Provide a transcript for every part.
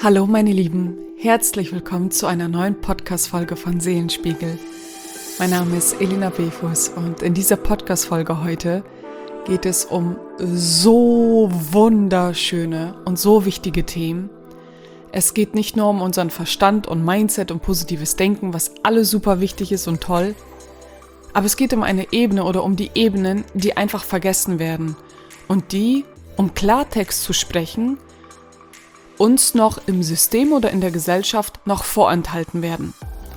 Hallo meine Lieben, herzlich willkommen zu einer neuen Podcast-Folge von Seelenspiegel. Mein Name ist Elina Befus und in dieser Podcast-Folge heute geht es um so wunderschöne und so wichtige Themen. Es geht nicht nur um unseren Verstand und Mindset und positives Denken, was alles super wichtig ist und toll, aber es geht um eine Ebene oder um die Ebenen, die einfach vergessen werden und die, um Klartext zu sprechen, uns noch im System oder in der Gesellschaft noch vorenthalten werden.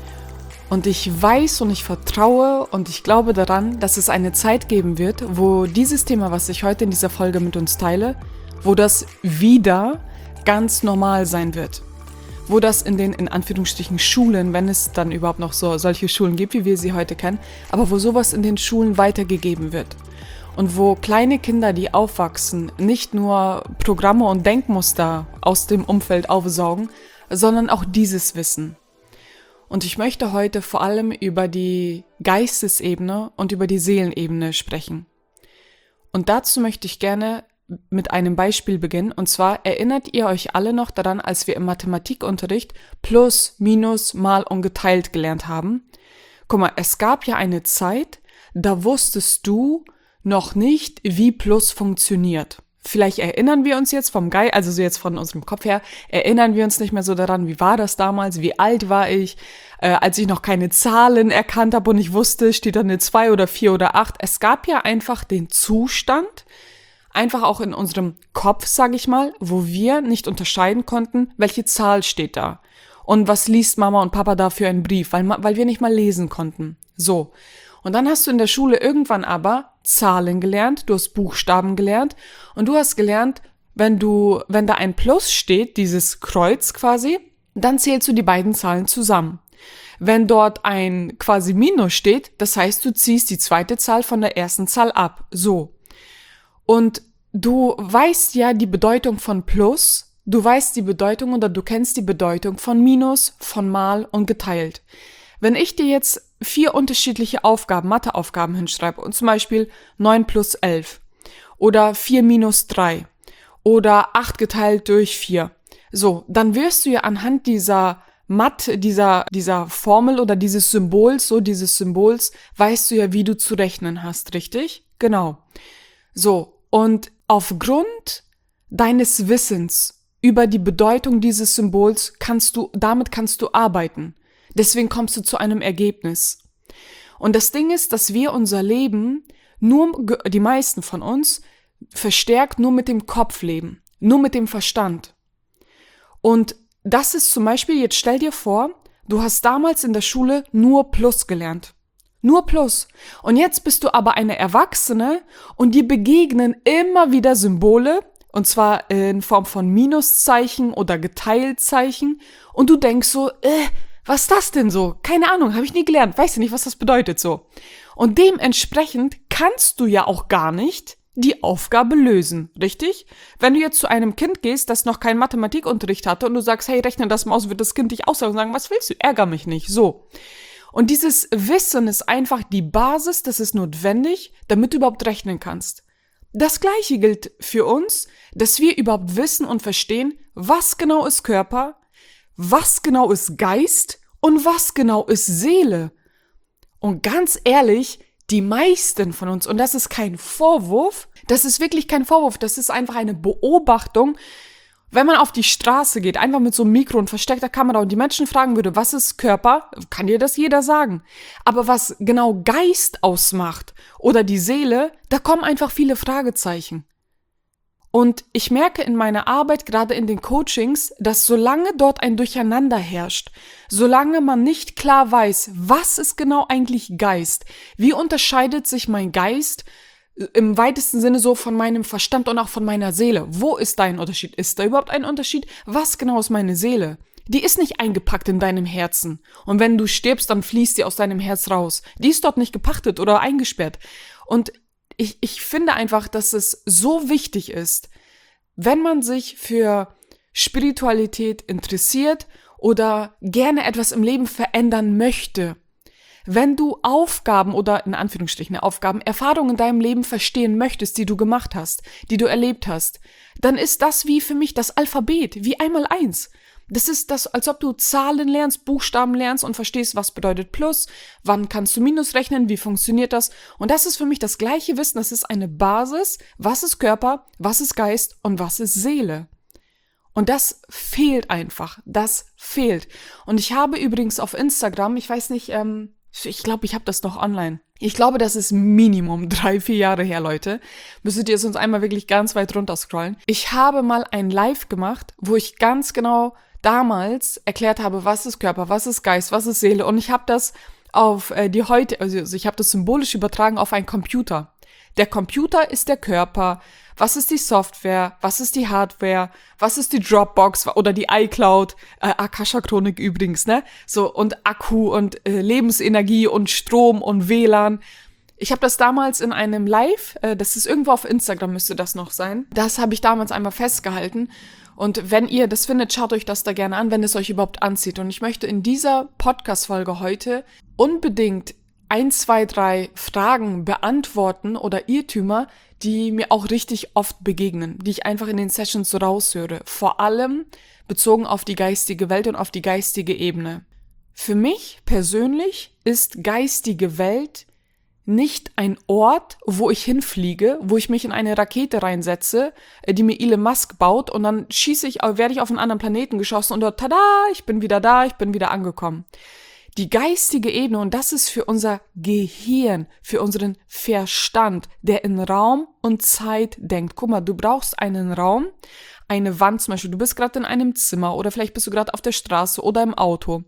Und ich weiß und ich vertraue und ich glaube daran, dass es eine Zeit geben wird, wo dieses Thema, was ich heute in dieser Folge mit uns teile, wo das wieder ganz normal sein wird. Wo das in den, in Anführungsstrichen, Schulen, wenn es dann überhaupt noch solche Schulen gibt, wie wir sie heute kennen, aber wo sowas in den Schulen weitergegeben wird. Und wo kleine Kinder, die aufwachsen, nicht nur Programme und Denkmuster aus dem Umfeld aufsaugen, sondern auch dieses Wissen. Und ich möchte heute vor allem über die Geistesebene und über die Seelenebene sprechen. Und dazu möchte ich gerne mit einem Beispiel beginnen. Und zwar erinnert ihr euch alle noch daran, als wir im Mathematikunterricht Plus, Minus, Mal und Geteilt gelernt haben? Guck mal, es gab ja eine Zeit, da wusstest du noch nicht, wie Plus funktioniert. Vielleicht erinnern wir uns jetzt vom Geist, also so jetzt von unserem Kopf her, erinnern wir uns nicht mehr so daran, wie war das damals, wie alt war ich, als ich noch keine Zahlen erkannt habe und ich wusste, steht da eine 2 oder 4 oder 8. Es gab ja einfach den Zustand, einfach auch in unserem Kopf, sage ich mal, wo wir nicht unterscheiden konnten, welche Zahl steht da. Und was liest Mama und Papa da für einen Brief, weil wir nicht mal lesen konnten. So. Und dann hast du in der Schule irgendwann aber Zahlen gelernt, du hast Buchstaben gelernt und du hast gelernt, wenn da ein Plus steht, dieses Kreuz quasi, dann zählst du die beiden Zahlen zusammen. Wenn dort ein quasi Minus steht, das heißt, du ziehst die zweite Zahl von der ersten Zahl ab. So. Und du weißt ja die Bedeutung von Plus, du weißt die Bedeutung oder du kennst die Bedeutung von Minus, von Mal und geteilt. Wenn ich dir jetzt 4 unterschiedliche Aufgaben, Matheaufgaben hinschreibe und zum Beispiel 9 plus 11 oder 4 minus 3 oder 8 geteilt durch 4, so, dann wirst du ja anhand dieser Formel oder dieses Symbols, weißt du ja, wie du zu rechnen hast, richtig? Genau. So, und aufgrund deines Wissens über die Bedeutung dieses Symbols kannst du arbeiten. Deswegen kommst du zu einem Ergebnis. Und das Ding ist, dass wir unser Leben die meisten von uns, verstärkt nur mit dem Kopf leben, nur mit dem Verstand. Und das ist zum Beispiel, jetzt stell dir vor, du hast damals in der Schule nur Plus gelernt. Nur Plus. Und jetzt bist du aber eine Erwachsene und dir begegnen immer wieder Symbole, und zwar in Form von Minuszeichen oder Geteiltzeichen. Und du denkst so, was ist das denn so? Keine Ahnung, habe ich nie gelernt, weiß ja nicht, was das bedeutet so. Und dementsprechend kannst du ja auch gar nicht die Aufgabe lösen, richtig? Wenn du jetzt zu einem Kind gehst, das noch keinen Mathematikunterricht hatte und du sagst, hey, rechne das mal aus, wird das Kind dich aussagen und sagen, was willst du? Ärger mich nicht, so. Und dieses Wissen ist einfach die Basis, das ist notwendig, damit du überhaupt rechnen kannst. Das Gleiche gilt für uns, dass wir überhaupt wissen und verstehen, was genau ist Körper, was genau ist Geist und was genau ist Seele. Und ganz ehrlich, die meisten von uns, und das ist kein Vorwurf, das ist wirklich kein Vorwurf, das ist einfach eine Beobachtung, wenn man auf die Straße geht, einfach mit so einem Mikro und versteckter Kamera und die Menschen fragen würde, was ist Körper, kann dir das jeder sagen. Aber was genau Geist ausmacht oder die Seele, da kommen einfach viele Fragezeichen. Und ich merke in meiner Arbeit, gerade in den Coachings, dass solange dort ein Durcheinander herrscht, solange man nicht klar weiß, was ist genau eigentlich Geist, wie unterscheidet sich mein Geist im weitesten Sinne so von meinem Verstand und auch von meiner Seele, wo ist da ein Unterschied? Ist da überhaupt ein Unterschied? Was genau ist meine Seele? Die ist nicht eingepackt in deinem Herzen. Und wenn du stirbst, dann fließt die aus deinem Herz raus. Die ist dort nicht gepachtet oder eingesperrt. Und ich finde einfach, dass es so wichtig ist, wenn man sich für Spiritualität interessiert oder gerne etwas im Leben verändern möchte, wenn du Aufgaben oder in Anführungsstrichen Aufgaben, Erfahrungen in deinem Leben verstehen möchtest, die du gemacht hast, die du erlebt hast, dann ist das wie für mich das Alphabet, wie 1x1. Das ist das, als ob du Zahlen lernst, Buchstaben lernst und verstehst, was bedeutet Plus, wann kannst du Minus rechnen, wie funktioniert das. Und das ist für mich das gleiche Wissen, das ist eine Basis, was ist Körper, was ist Geist und was ist Seele. Und das fehlt einfach, das fehlt. Und ich habe übrigens auf Instagram, ich weiß nicht, ich glaube, ich habe das noch online. Ich glaube, das ist Minimum 3-4 Jahre her, Leute. Müsstet ihr sonst einmal wirklich ganz weit runter scrollen. Ich habe mal ein Live gemacht, wo ich ganz genau damals erklärt habe, was ist Körper, was ist Geist, was ist Seele. Und ich habe das auf also ich habe das symbolisch übertragen auf einen Computer. Der Computer ist der Körper. Was ist die Software? Was ist die Hardware? Was ist die Dropbox oder die iCloud? Akasha-Chronik übrigens, ne? So, und Akku und Lebensenergie und Strom und WLAN. Ich habe das damals in einem Live, das ist irgendwo auf Instagram, müsste das noch sein. Das habe ich damals einmal festgehalten. Und wenn ihr das findet, schaut euch das da gerne an, wenn es euch überhaupt anzieht. Und ich möchte in dieser Podcast-Folge heute unbedingt 1, 2, 3 Fragen beantworten oder Irrtümer, die mir auch richtig oft begegnen, die ich einfach in den Sessions so raushöre. Vor allem bezogen auf die geistige Welt und auf die geistige Ebene. Für mich persönlich ist geistige Welt nicht ein Ort, wo ich hinfliege, wo ich mich in eine Rakete reinsetze, die mir Elon Musk baut und dann werde ich auf einen anderen Planeten geschossen und dort, tada, ich bin wieder da, ich bin wieder angekommen. Die geistige Ebene, und das ist für unser Gehirn, für unseren Verstand, der in Raum und Zeit denkt. Guck mal, du brauchst einen Raum, eine Wand zum Beispiel, du bist gerade in einem Zimmer oder vielleicht bist du gerade auf der Straße oder im Auto.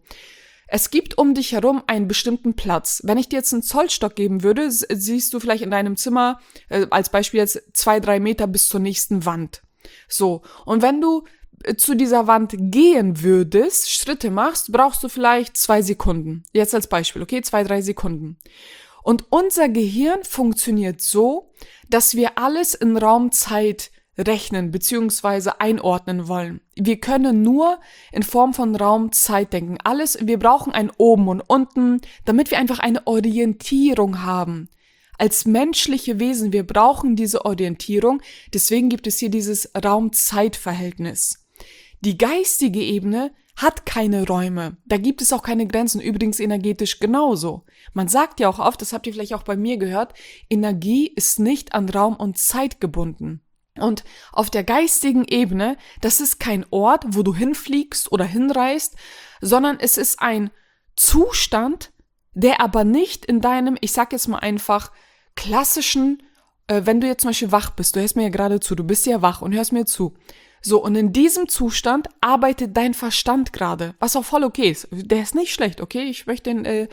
Es gibt um dich herum einen bestimmten Platz. Wenn ich dir jetzt einen Zollstock geben würde, siehst du vielleicht in deinem Zimmer, als Beispiel jetzt 2-3 Meter bis zur nächsten Wand. So, und wenn du zu dieser Wand gehen würdest, Schritte machst, brauchst du vielleicht 2 Sekunden. Jetzt als Beispiel, okay, 2-3 Sekunden. Und unser Gehirn funktioniert so, dass wir alles in Raum-Zeit rechnen bzw. einordnen wollen. Wir können nur in Form von Raum-Zeit denken. Wir brauchen ein Oben und Unten, damit wir einfach eine Orientierung haben. Als menschliche Wesen, wir brauchen diese Orientierung, deswegen gibt es hier dieses Raum-Zeit-Verhältnis. Die geistige Ebene hat keine Räume, da gibt es auch keine Grenzen, übrigens energetisch genauso. Man sagt ja auch oft, das habt ihr vielleicht auch bei mir gehört, Energie ist nicht an Raum und Zeit gebunden. Und auf der geistigen Ebene, das ist kein Ort, wo du hinfliegst oder hinreist, sondern es ist ein Zustand, der aber nicht in deinem, ich sag jetzt mal einfach, klassischen, wenn du jetzt zum Beispiel wach bist, du hörst mir ja gerade zu, du bist ja wach und hörst mir zu. So, und in diesem Zustand arbeitet dein Verstand gerade, was auch voll okay ist. Der ist nicht schlecht, okay? Ich möchte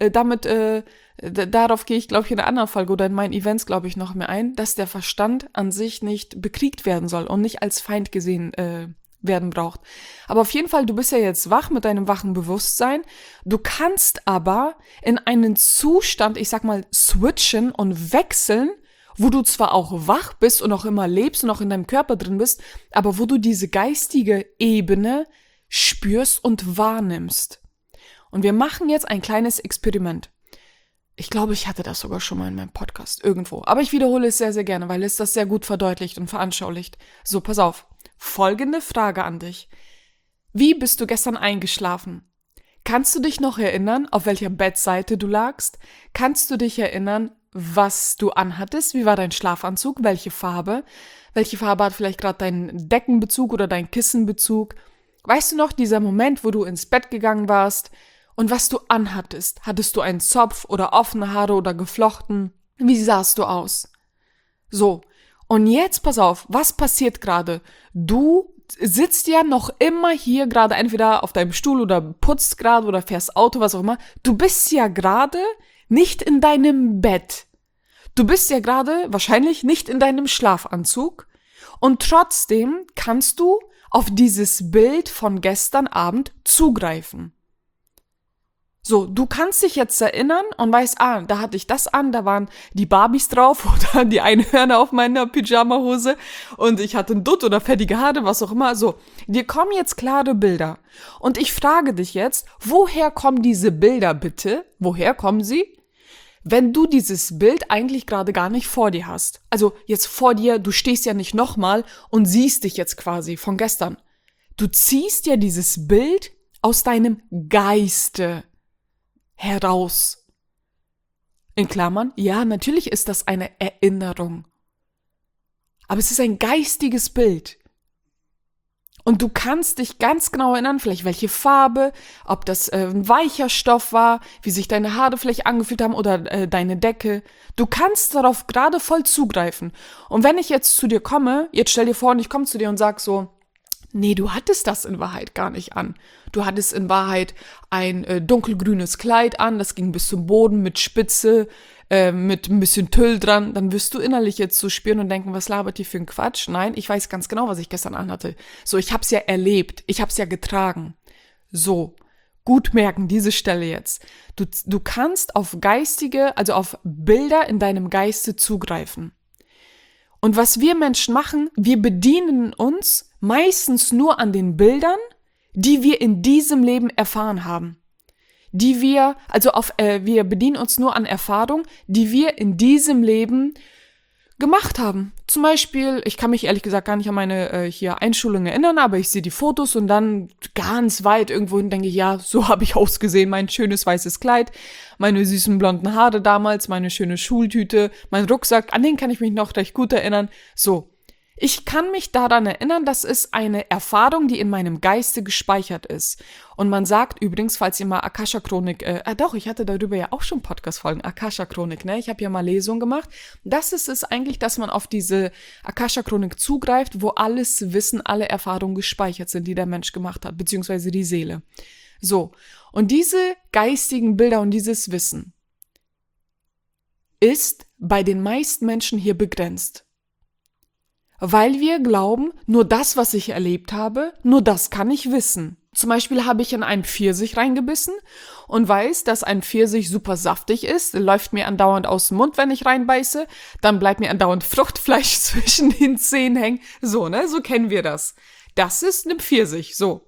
darauf gehe ich, glaube ich, in einer anderen Folge oder in meinen Events, glaube ich, noch mehr ein, dass der Verstand an sich nicht bekriegt werden soll und nicht als Feind gesehen werden braucht. Aber auf jeden Fall, du bist ja jetzt wach mit deinem wachen Bewusstsein. Du kannst aber in einen Zustand, ich sag mal, switchen und wechseln, wo du zwar auch wach bist und auch immer lebst und auch in deinem Körper drin bist, aber wo du diese geistige Ebene spürst und wahrnimmst. Und wir machen jetzt ein kleines Experiment. Ich glaube, ich hatte das sogar schon mal in meinem Podcast irgendwo. Aber ich wiederhole es sehr, sehr gerne, weil es das sehr gut verdeutlicht und veranschaulicht. So, pass auf. Folgende Frage an dich. Wie bist du gestern eingeschlafen? Kannst du dich noch erinnern, auf welcher Bettseite du lagst? Kannst du dich erinnern, was du anhattest? Wie war dein Schlafanzug? Welche Farbe? Welche Farbe hat vielleicht gerade dein Deckenbezug oder dein Kissenbezug? Weißt du noch, dieser Moment, wo du ins Bett gegangen warst und was du anhattest? Hattest du einen Zopf oder offene Haare oder geflochten? Wie sahst du aus? So, und jetzt pass auf, was passiert gerade? Du sitzt ja noch immer hier gerade entweder auf deinem Stuhl oder putzt gerade oder fährst Auto, was auch immer. Du bist ja gerade nicht in deinem Bett. Du bist ja gerade wahrscheinlich nicht in deinem Schlafanzug und trotzdem kannst du auf dieses Bild von gestern Abend zugreifen. So, du kannst dich jetzt erinnern und weißt, da hatte ich das an, da waren die Barbies drauf oder die Einhörner auf meiner Pyjama-Hose und ich hatte einen Dutt oder fettige Haare, was auch immer. So, dir kommen jetzt klare Bilder. Und ich frage dich jetzt, woher kommen diese Bilder bitte? Woher kommen sie? Wenn du dieses Bild eigentlich gerade gar nicht vor dir hast. Also jetzt vor dir, du stehst ja nicht nochmal und siehst dich jetzt quasi von gestern. Du ziehst ja dieses Bild aus deinem Geiste heraus. In Klammern, ja, natürlich ist das eine Erinnerung. Aber es ist ein geistiges Bild. Und du kannst dich ganz genau erinnern, vielleicht welche Farbe, ob das ein weicher Stoff war, wie sich deine Haare vielleicht angefühlt haben oder deine Decke. Du kannst darauf gerade voll zugreifen. Und wenn ich jetzt zu dir komme, jetzt stell dir vor, und ich komme zu dir und sag so, nee, du hattest das in Wahrheit gar nicht an. Du hattest in Wahrheit ein dunkelgrünes Kleid an, das ging bis zum Boden mit Spitze, mit ein bisschen Tüll dran. Dann wirst du innerlich jetzt so spüren und denken, was labert die für ein Quatsch? Nein, ich weiß ganz genau, was ich gestern anhatte. So, ich hab's ja erlebt, ich hab's ja getragen. So, gut merken, diese Stelle jetzt. Du kannst auf geistige, also auf Bilder in deinem Geiste zugreifen. Und was wir Menschen machen, wir bedienen uns meistens nur an den Bildern, die wir in diesem Leben erfahren haben. Wir bedienen uns nur an Erfahrungen, die wir in diesem Leben gemacht haben. Zum Beispiel, ich kann mich ehrlich gesagt gar nicht an meine Einschulung erinnern, aber ich sehe die Fotos und dann ganz weit irgendwohin denke ich, ja, so habe ich ausgesehen, mein schönes weißes Kleid, meine süßen blonden Haare damals, meine schöne Schultüte, mein Rucksack, an den kann ich mich noch recht gut erinnern. So, ich kann mich daran erinnern, das ist eine Erfahrung, die in meinem Geiste gespeichert ist. Und man sagt übrigens, falls ihr mal Akasha-Chronik, ich hatte darüber ja auch schon Podcast-Folgen, Akasha-Chronik, ne? Ich habe ja mal Lesungen gemacht. Das ist es eigentlich, dass man auf diese Akasha-Chronik zugreift, wo alles Wissen, alle Erfahrungen gespeichert sind, die der Mensch gemacht hat, beziehungsweise die Seele. So, und diese geistigen Bilder und dieses Wissen ist bei den meisten Menschen hier begrenzt. Weil wir glauben, nur das, was ich erlebt habe, nur das kann ich wissen. Zum Beispiel habe ich in einen Pfirsich reingebissen und weiß, dass ein Pfirsich super saftig ist, läuft mir andauernd aus dem Mund, wenn ich reinbeiße, dann bleibt mir andauernd Fruchtfleisch zwischen den Zähnen hängen. So, ne, so kennen wir das. Das ist ein Pfirsich, so.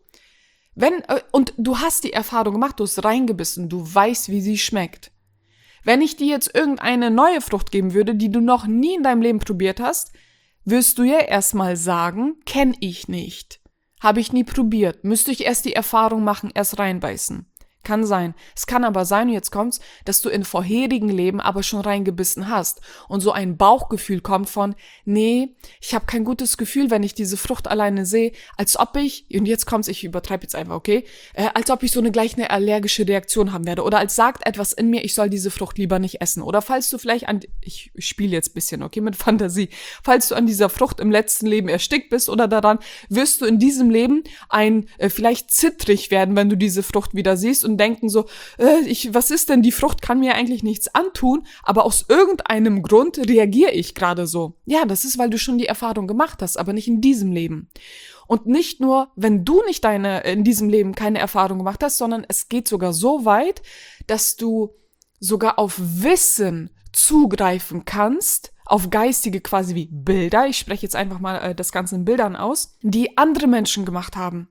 Und du hast die Erfahrung gemacht, du hast reingebissen, du weißt, wie sie schmeckt. Wenn ich dir jetzt irgendeine neue Frucht geben würde, die du noch nie in deinem Leben probiert hast, wirst du ja erstmal sagen, kenn ich nicht. Habe ich nie probiert. Müsste ich erst die Erfahrung machen, erst reinbeißen. Kann sein. Es kann aber sein, und jetzt kommt's, dass du in vorherigen Leben aber schon reingebissen hast und so ein Bauchgefühl kommt von, nee, ich habe kein gutes Gefühl, wenn ich diese Frucht alleine sehe, als ob ich, und jetzt kommt's, ich übertreibe jetzt einfach, okay, als ob ich so gleich eine allergische Reaktion haben werde oder als sagt etwas in mir, ich soll diese Frucht lieber nicht essen. Oder falls du vielleicht ich spiele jetzt ein bisschen, okay, mit Fantasie, falls du an dieser Frucht im letzten Leben erstickt bist oder daran, wirst du in diesem Leben vielleicht zittrig werden, wenn du diese Frucht wieder siehst und denken so, was ist denn, die Frucht kann mir eigentlich nichts antun, aber aus irgendeinem Grund reagiere ich gerade so. Ja, das ist, weil du schon die Erfahrung gemacht hast, aber nicht in diesem Leben. Und nicht nur, wenn du nicht in diesem Leben keine Erfahrung gemacht hast, sondern es geht sogar so weit, dass du sogar auf Wissen zugreifen kannst, auf geistige quasi wie Bilder, ich spreche jetzt einfach mal das Ganze in Bildern aus, die andere Menschen gemacht haben.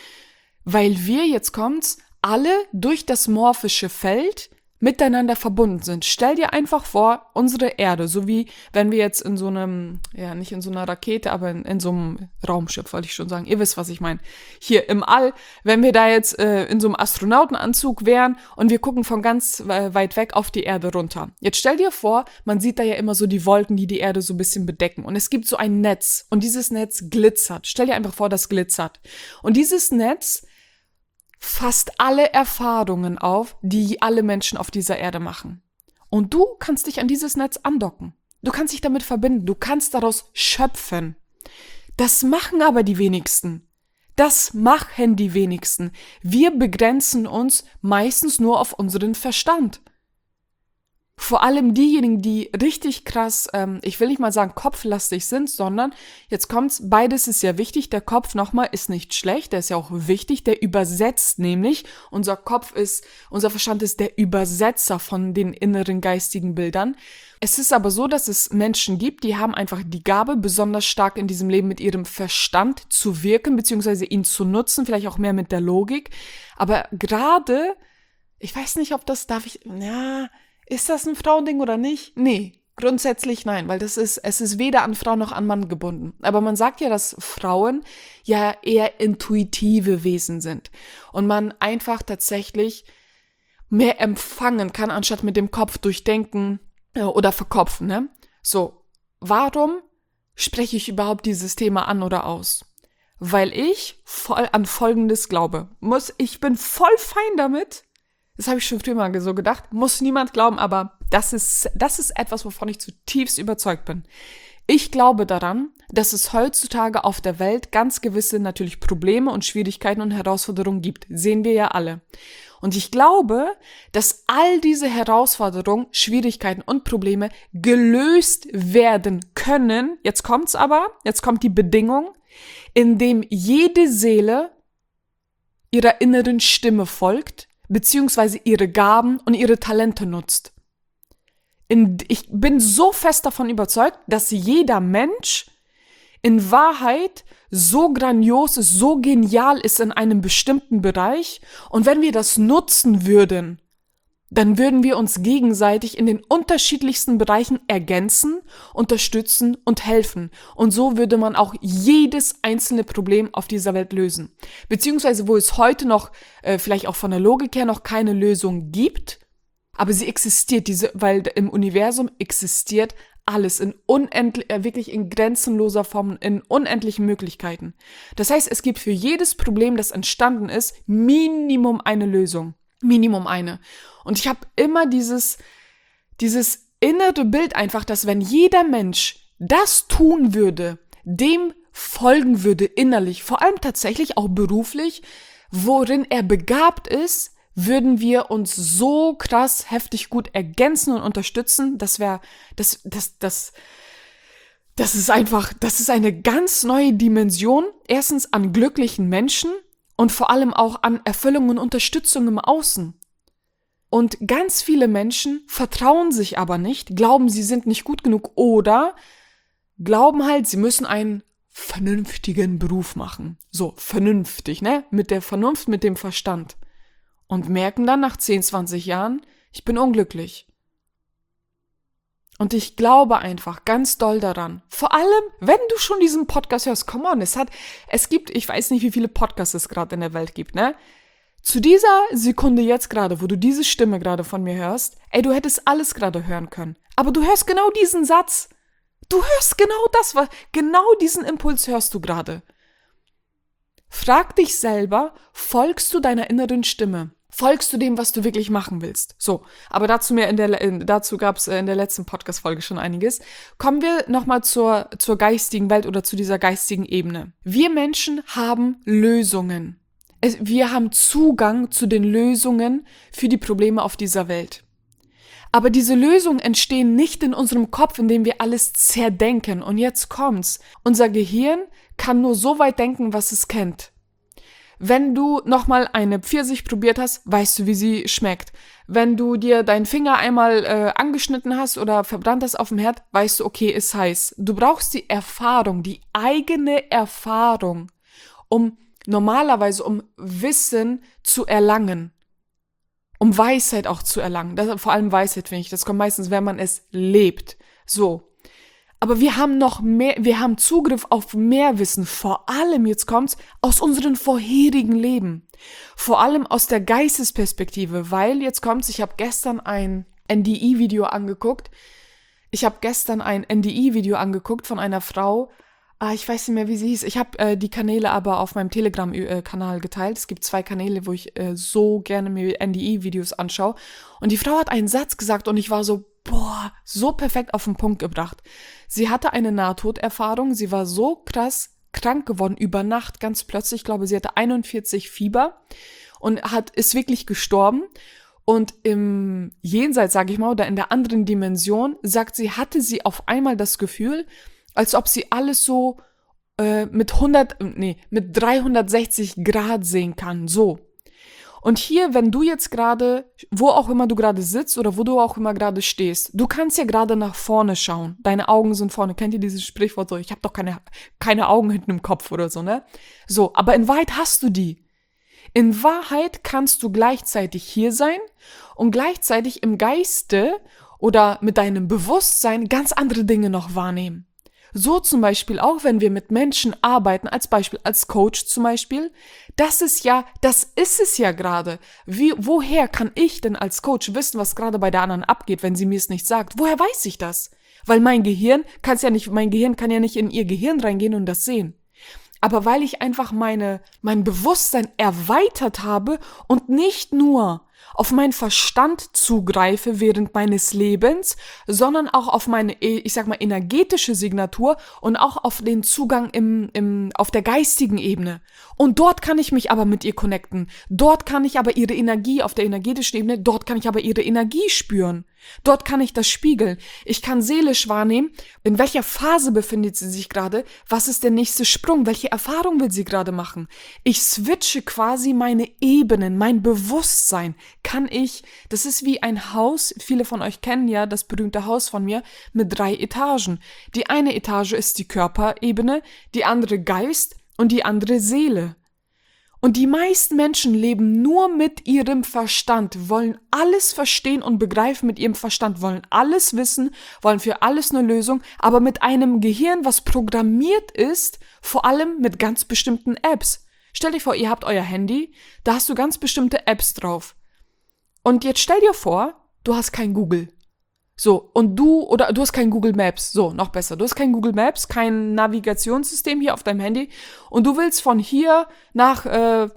Weil wir, jetzt kommt's, alle durch das morphische Feld miteinander verbunden sind. Stell dir einfach vor, unsere Erde, so wie wenn wir jetzt in so einem, ja nicht in so einer Rakete, aber in so einem Raumschiff, wollte ich schon sagen, ihr wisst, was ich meine. Hier im All, wenn wir da jetzt in so einem Astronautenanzug wären und wir gucken von ganz weit weg auf die Erde runter. Jetzt stell dir vor, man sieht da ja immer so die Wolken, die die Erde so ein bisschen bedecken und es gibt so ein Netz und dieses Netz glitzert. Stell dir einfach vor, das glitzert. Und dieses Netz fasst alle Erfahrungen auf, die alle Menschen auf dieser Erde machen. Und du kannst dich an dieses Netz andocken. Du kannst dich damit verbinden. Du kannst daraus schöpfen. Das machen aber die wenigsten. Das machen die wenigsten. Wir begrenzen uns meistens nur auf unseren Verstand. Vor allem diejenigen, die richtig krass, ich will nicht mal sagen kopflastig sind, sondern, jetzt kommt's, beides ist ja wichtig, der Kopf nochmal ist nicht schlecht, der ist ja auch wichtig, der übersetzt nämlich, unser Verstand ist der Übersetzer von den inneren geistigen Bildern. Es ist aber so, dass es Menschen gibt, die haben einfach die Gabe, besonders stark in diesem Leben mit ihrem Verstand zu wirken, beziehungsweise ihn zu nutzen, vielleicht auch mehr mit der Logik, aber gerade, ich weiß nicht, ob das ist das ein Frauending oder nicht? Nee, Grundsätzlich nein, weil es ist weder an Frau noch an Mann gebunden. Aber man sagt ja, dass Frauen ja eher intuitive Wesen sind und man einfach tatsächlich mehr empfangen kann, anstatt mit dem Kopf durchdenken oder verkopfen, ne? So, warum spreche ich überhaupt dieses Thema an oder aus? Weil ich voll an Folgendes glaube. Ich bin voll fein damit. Das habe ich schon früher mal so gedacht. Muss niemand glauben, aber das ist etwas, wovon ich zutiefst überzeugt bin. Ich glaube daran, dass es heutzutage auf der Welt ganz gewisse natürlich Probleme und Schwierigkeiten und Herausforderungen gibt. Sehen wir ja alle. Und ich glaube, dass all diese Herausforderungen, Schwierigkeiten und Probleme gelöst werden können. Jetzt kommt die Bedingung, indem jede Seele ihrer inneren Stimme folgt, beziehungsweise ihre Gaben und ihre Talente nutzt. Ich bin so fest davon überzeugt, dass jeder Mensch in Wahrheit so grandios ist, so genial ist in einem bestimmten Bereich. Und wenn wir das nutzen würden, dann würden wir uns gegenseitig in den unterschiedlichsten Bereichen ergänzen, unterstützen und helfen. Und so würde man auch jedes einzelne Problem auf dieser Welt lösen. Beziehungsweise wo es heute noch, vielleicht auch von der Logik her, noch keine Lösung gibt, aber sie existiert, weil im Universum existiert alles in wirklich in grenzenloser Form, in unendlichen Möglichkeiten. Das heißt, es gibt für jedes Problem, das entstanden ist, Minimum eine Lösung. Minimum eine. Und ich habe immer dieses innere Bild einfach, dass wenn jeder Mensch das tun würde, dem folgen würde innerlich, vor allem tatsächlich auch beruflich, worin er begabt ist, würden wir uns so krass heftig gut ergänzen und unterstützen, das ist eine ganz neue Dimension, erstens an glücklichen Menschen und vor allem auch an Erfüllung und Unterstützung im Außen. Und ganz viele Menschen vertrauen sich aber nicht, glauben, sie sind nicht gut genug oder glauben halt, sie müssen einen vernünftigen Beruf machen. So, vernünftig, ne? Mit der Vernunft, mit dem Verstand. Und merken dann nach 10, 20 Jahren, ich bin unglücklich. Und ich glaube einfach ganz doll daran. Vor allem, wenn du schon diesen Podcast hörst, come on, es gibt, ich weiß nicht, wie viele Podcasts es gerade in der Welt gibt, ne? Zu dieser Sekunde jetzt gerade, wo du diese Stimme gerade von mir hörst, du hättest alles gerade hören können. Aber du hörst genau diesen Satz. Du hörst genau diesen Impuls hörst du gerade. Frag dich selber, folgst du deiner inneren Stimme? Folgst du dem, was du wirklich machen willst? So, aber dazu gab es in der letzten Podcast-Folge schon einiges. Kommen wir nochmal zur geistigen Welt oder zu dieser geistigen Ebene. Wir Menschen haben Lösungen. Wir haben Zugang zu den Lösungen für die Probleme auf dieser Welt. Aber diese Lösungen entstehen nicht in unserem Kopf, indem wir alles zerdenken. Und jetzt kommt's. Unser Gehirn kann nur so weit denken, was es kennt. Wenn du nochmal eine Pfirsich probiert hast, weißt du, wie sie schmeckt. Wenn du dir deinen Finger einmal angeschnitten hast oder verbrannt hast auf dem Herd, weißt du, okay, ist heiß. Du brauchst die Erfahrung, die eigene Erfahrung, um Wissen zu erlangen. Um Weisheit auch zu erlangen. Vor allem Weisheit, finde ich. Das kommt meistens, wenn man es lebt. So. Aber wir haben Zugriff auf mehr Wissen, vor allem, jetzt kommt's, aus unseren vorherigen Leben. Vor allem aus der Geistesperspektive, weil, jetzt kommt's, ich habe gestern ein NDE-Video angeguckt. Von einer Frau, ich weiß nicht mehr, wie sie hieß. Ich habe die Kanäle aber auf meinem Telegram-Kanal geteilt. Es gibt 2 Kanäle, wo ich so gerne mir NDE-Videos anschaue. Und die Frau hat einen Satz gesagt und ich war so, so perfekt auf den Punkt gebracht. Sie hatte eine Nahtoderfahrung, sie war so krass krank geworden über Nacht, ganz plötzlich, ich glaube, sie hatte 41 Fieber und ist wirklich gestorben. Und im Jenseits, sage ich mal, oder in der anderen Dimension, sagt sie, hatte sie auf einmal das Gefühl, als ob sie alles so mit 360 Grad sehen kann, so. Und hier, wenn du jetzt gerade, wo auch immer du gerade sitzt oder wo du auch immer gerade stehst, du kannst ja gerade nach vorne schauen. Deine Augen sind vorne. Kennt ihr dieses Sprichwort so? Ich habe doch keine Augen hinten im Kopf oder so, ne? So, aber in Wahrheit hast du die. In Wahrheit kannst du gleichzeitig hier sein und gleichzeitig im Geiste oder mit deinem Bewusstsein ganz andere Dinge noch wahrnehmen. So zum Beispiel auch, wenn wir mit Menschen arbeiten, als Beispiel, als Coach zum Beispiel, das ist es ja gerade. Woher kann ich denn als Coach wissen, was gerade bei der anderen abgeht, wenn sie mir es nicht sagt? Woher weiß ich das? Weil mein Gehirn kann ja nicht in ihr Gehirn reingehen und das sehen. Aber weil ich einfach mein Bewusstsein erweitert habe und nicht nur auf meinen Verstand zugreife während meines Lebens, sondern auch auf meine, ich sag mal, energetische Signatur und auch auf den Zugang auf der geistigen Ebene. Und dort kann ich mich aber mit ihr connecten. Dort kann ich aber ihre Energie auf der energetischen Ebene, dort kann ich aber ihre Energie spüren. Dort kann ich das spiegeln. Ich kann seelisch wahrnehmen, in welcher Phase befindet sie sich gerade, was ist der nächste Sprung, welche Erfahrung will sie gerade machen. Ich switche quasi meine Ebenen, mein Bewusstsein das ist wie ein Haus, viele von euch kennen ja das berühmte Haus von mir mit 3 Etagen. Die eine Etage ist die Körperebene, die andere Geist und die andere Seele. Und die meisten Menschen leben nur mit ihrem Verstand, wollen alles verstehen und begreifen mit ihrem Verstand, wollen alles wissen, wollen für alles eine Lösung, aber mit einem Gehirn, was programmiert ist, vor allem mit ganz bestimmten Apps. Stell dir vor, ihr habt euer Handy, da hast du ganz bestimmte Apps drauf. Und jetzt stell dir vor, du hast kein Google. So, du hast kein Google Maps. So, noch besser. Du hast kein Google Maps, kein Navigationssystem hier auf deinem Handy und du willst von hier nach,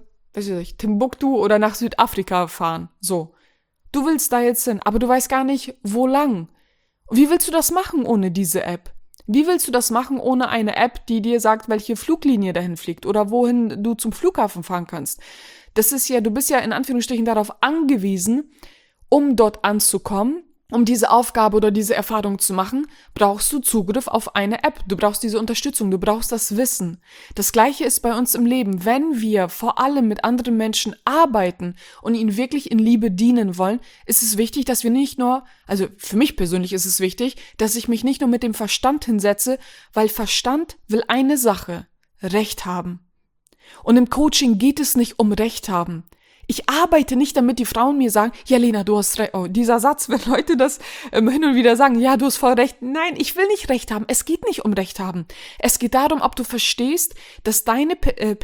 Timbuktu oder nach Südafrika fahren. So. Du willst da jetzt hin, aber du weißt gar nicht, wo lang. Wie willst du das machen ohne diese App? Wie willst du das machen ohne eine App, die dir sagt, welche Fluglinie dahin fliegt oder wohin du zum Flughafen fahren kannst? Du bist ja in Anführungsstrichen darauf angewiesen, um dort anzukommen, um diese Aufgabe oder diese Erfahrung zu machen, brauchst du Zugriff auf eine App. Du brauchst diese Unterstützung, du brauchst das Wissen. Das Gleiche ist bei uns im Leben. Wenn wir vor allem mit anderen Menschen arbeiten und ihnen wirklich in Liebe dienen wollen, ist es wichtig, dass wir nicht nur, also für mich persönlich ist es wichtig, dass ich mich nicht nur mit dem Verstand hinsetze, weil Verstand will eine Sache, Recht haben. Und im Coaching geht es nicht um Recht haben. Ich arbeite nicht, damit die Frauen mir sagen, ja Lena, du hast recht. Oh, dieser Satz, wenn Leute das hin und wieder sagen, ja, du hast voll recht. Nein, ich will nicht Recht haben. Es geht nicht um Recht haben. Es geht darum, ob du verstehst, dass deine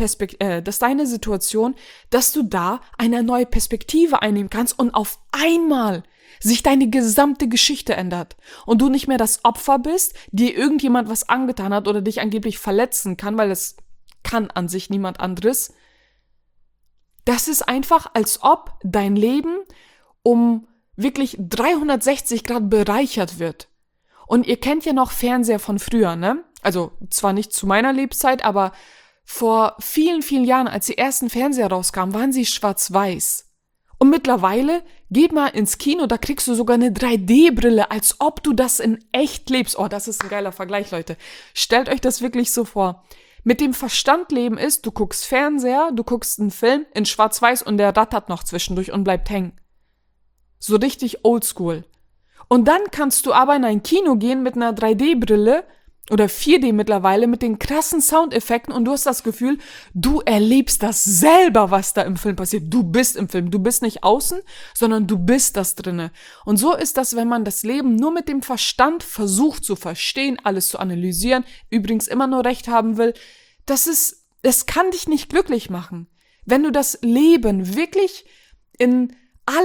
Situation, dass du da eine neue Perspektive einnehmen kannst und auf einmal sich deine gesamte Geschichte ändert und du nicht mehr das Opfer bist, dir irgendjemand was angetan hat oder dich angeblich verletzen kann, weil es kann an sich niemand anderes. Das ist einfach, als ob dein Leben um wirklich 360 Grad bereichert wird. Und ihr kennt ja noch Fernseher von früher, ne? Also zwar nicht zu meiner Lebzeit, aber vor vielen, vielen Jahren, als die ersten Fernseher rauskamen, waren sie schwarz-weiß. Und mittlerweile, geht mal ins Kino, da kriegst du sogar eine 3D-Brille, als ob du das in echt lebst. Oh, das ist ein geiler Vergleich, Leute. Stellt euch das wirklich so vor. Mit dem Verstand leben ist, du guckst Fernseher, du guckst einen Film in schwarz-weiß und der rattert noch zwischendurch und bleibt hängen. So richtig oldschool. Und dann kannst du aber in ein Kino gehen mit einer 3D-Brille oder 4D mittlerweile mit den krassen Soundeffekten und du hast das Gefühl, du erlebst das selber, was da im Film passiert. Du bist im Film, du bist nicht außen, sondern du bist das drinne. Und so ist das, wenn man das Leben nur mit dem Verstand versucht zu verstehen, alles zu analysieren, übrigens immer nur Recht haben will, das kann dich nicht glücklich machen. Wenn du das Leben wirklich in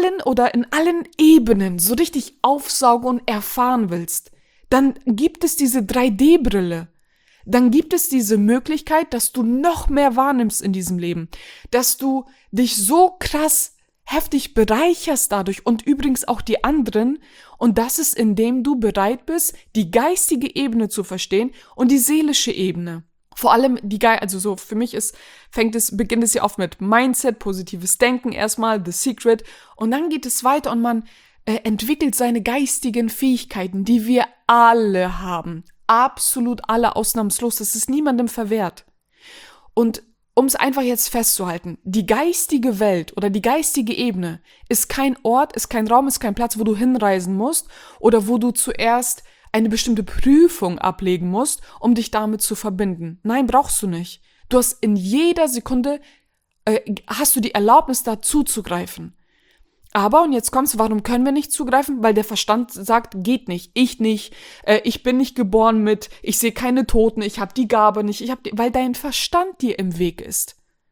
allen Ebenen so richtig aufsaugen und erfahren willst, dann gibt es diese 3D-Brille. Dann gibt es diese Möglichkeit, dass du noch mehr wahrnimmst in diesem Leben. Dass du dich so krass heftig bereicherst dadurch und übrigens auch die anderen. Und das ist, indem du bereit bist, die geistige Ebene zu verstehen und die seelische Ebene. Vor allem für mich beginnt es ja oft mit Mindset, positives Denken erstmal, The Secret. Und dann geht es weiter und man entwickelt seine geistigen Fähigkeiten, die wir alle haben. Absolut alle, ausnahmslos. Das ist niemandem verwehrt. Und um es einfach jetzt festzuhalten, die geistige Welt oder die geistige Ebene ist kein Ort, ist kein Raum, ist kein Platz, wo du hinreisen musst oder wo du zuerst eine bestimmte Prüfung ablegen musst, um dich damit zu verbinden. Nein, brauchst du nicht. Du hast in jeder Sekunde, hast du die Erlaubnis, da zuzugreifen. Aber, und jetzt kommt's, warum können wir nicht zugreifen? Weil der Verstand sagt, geht nicht, ich bin nicht geboren mit, ich sehe keine Toten, ich habe die Gabe nicht, weil dein Verstand dir im Weg ist.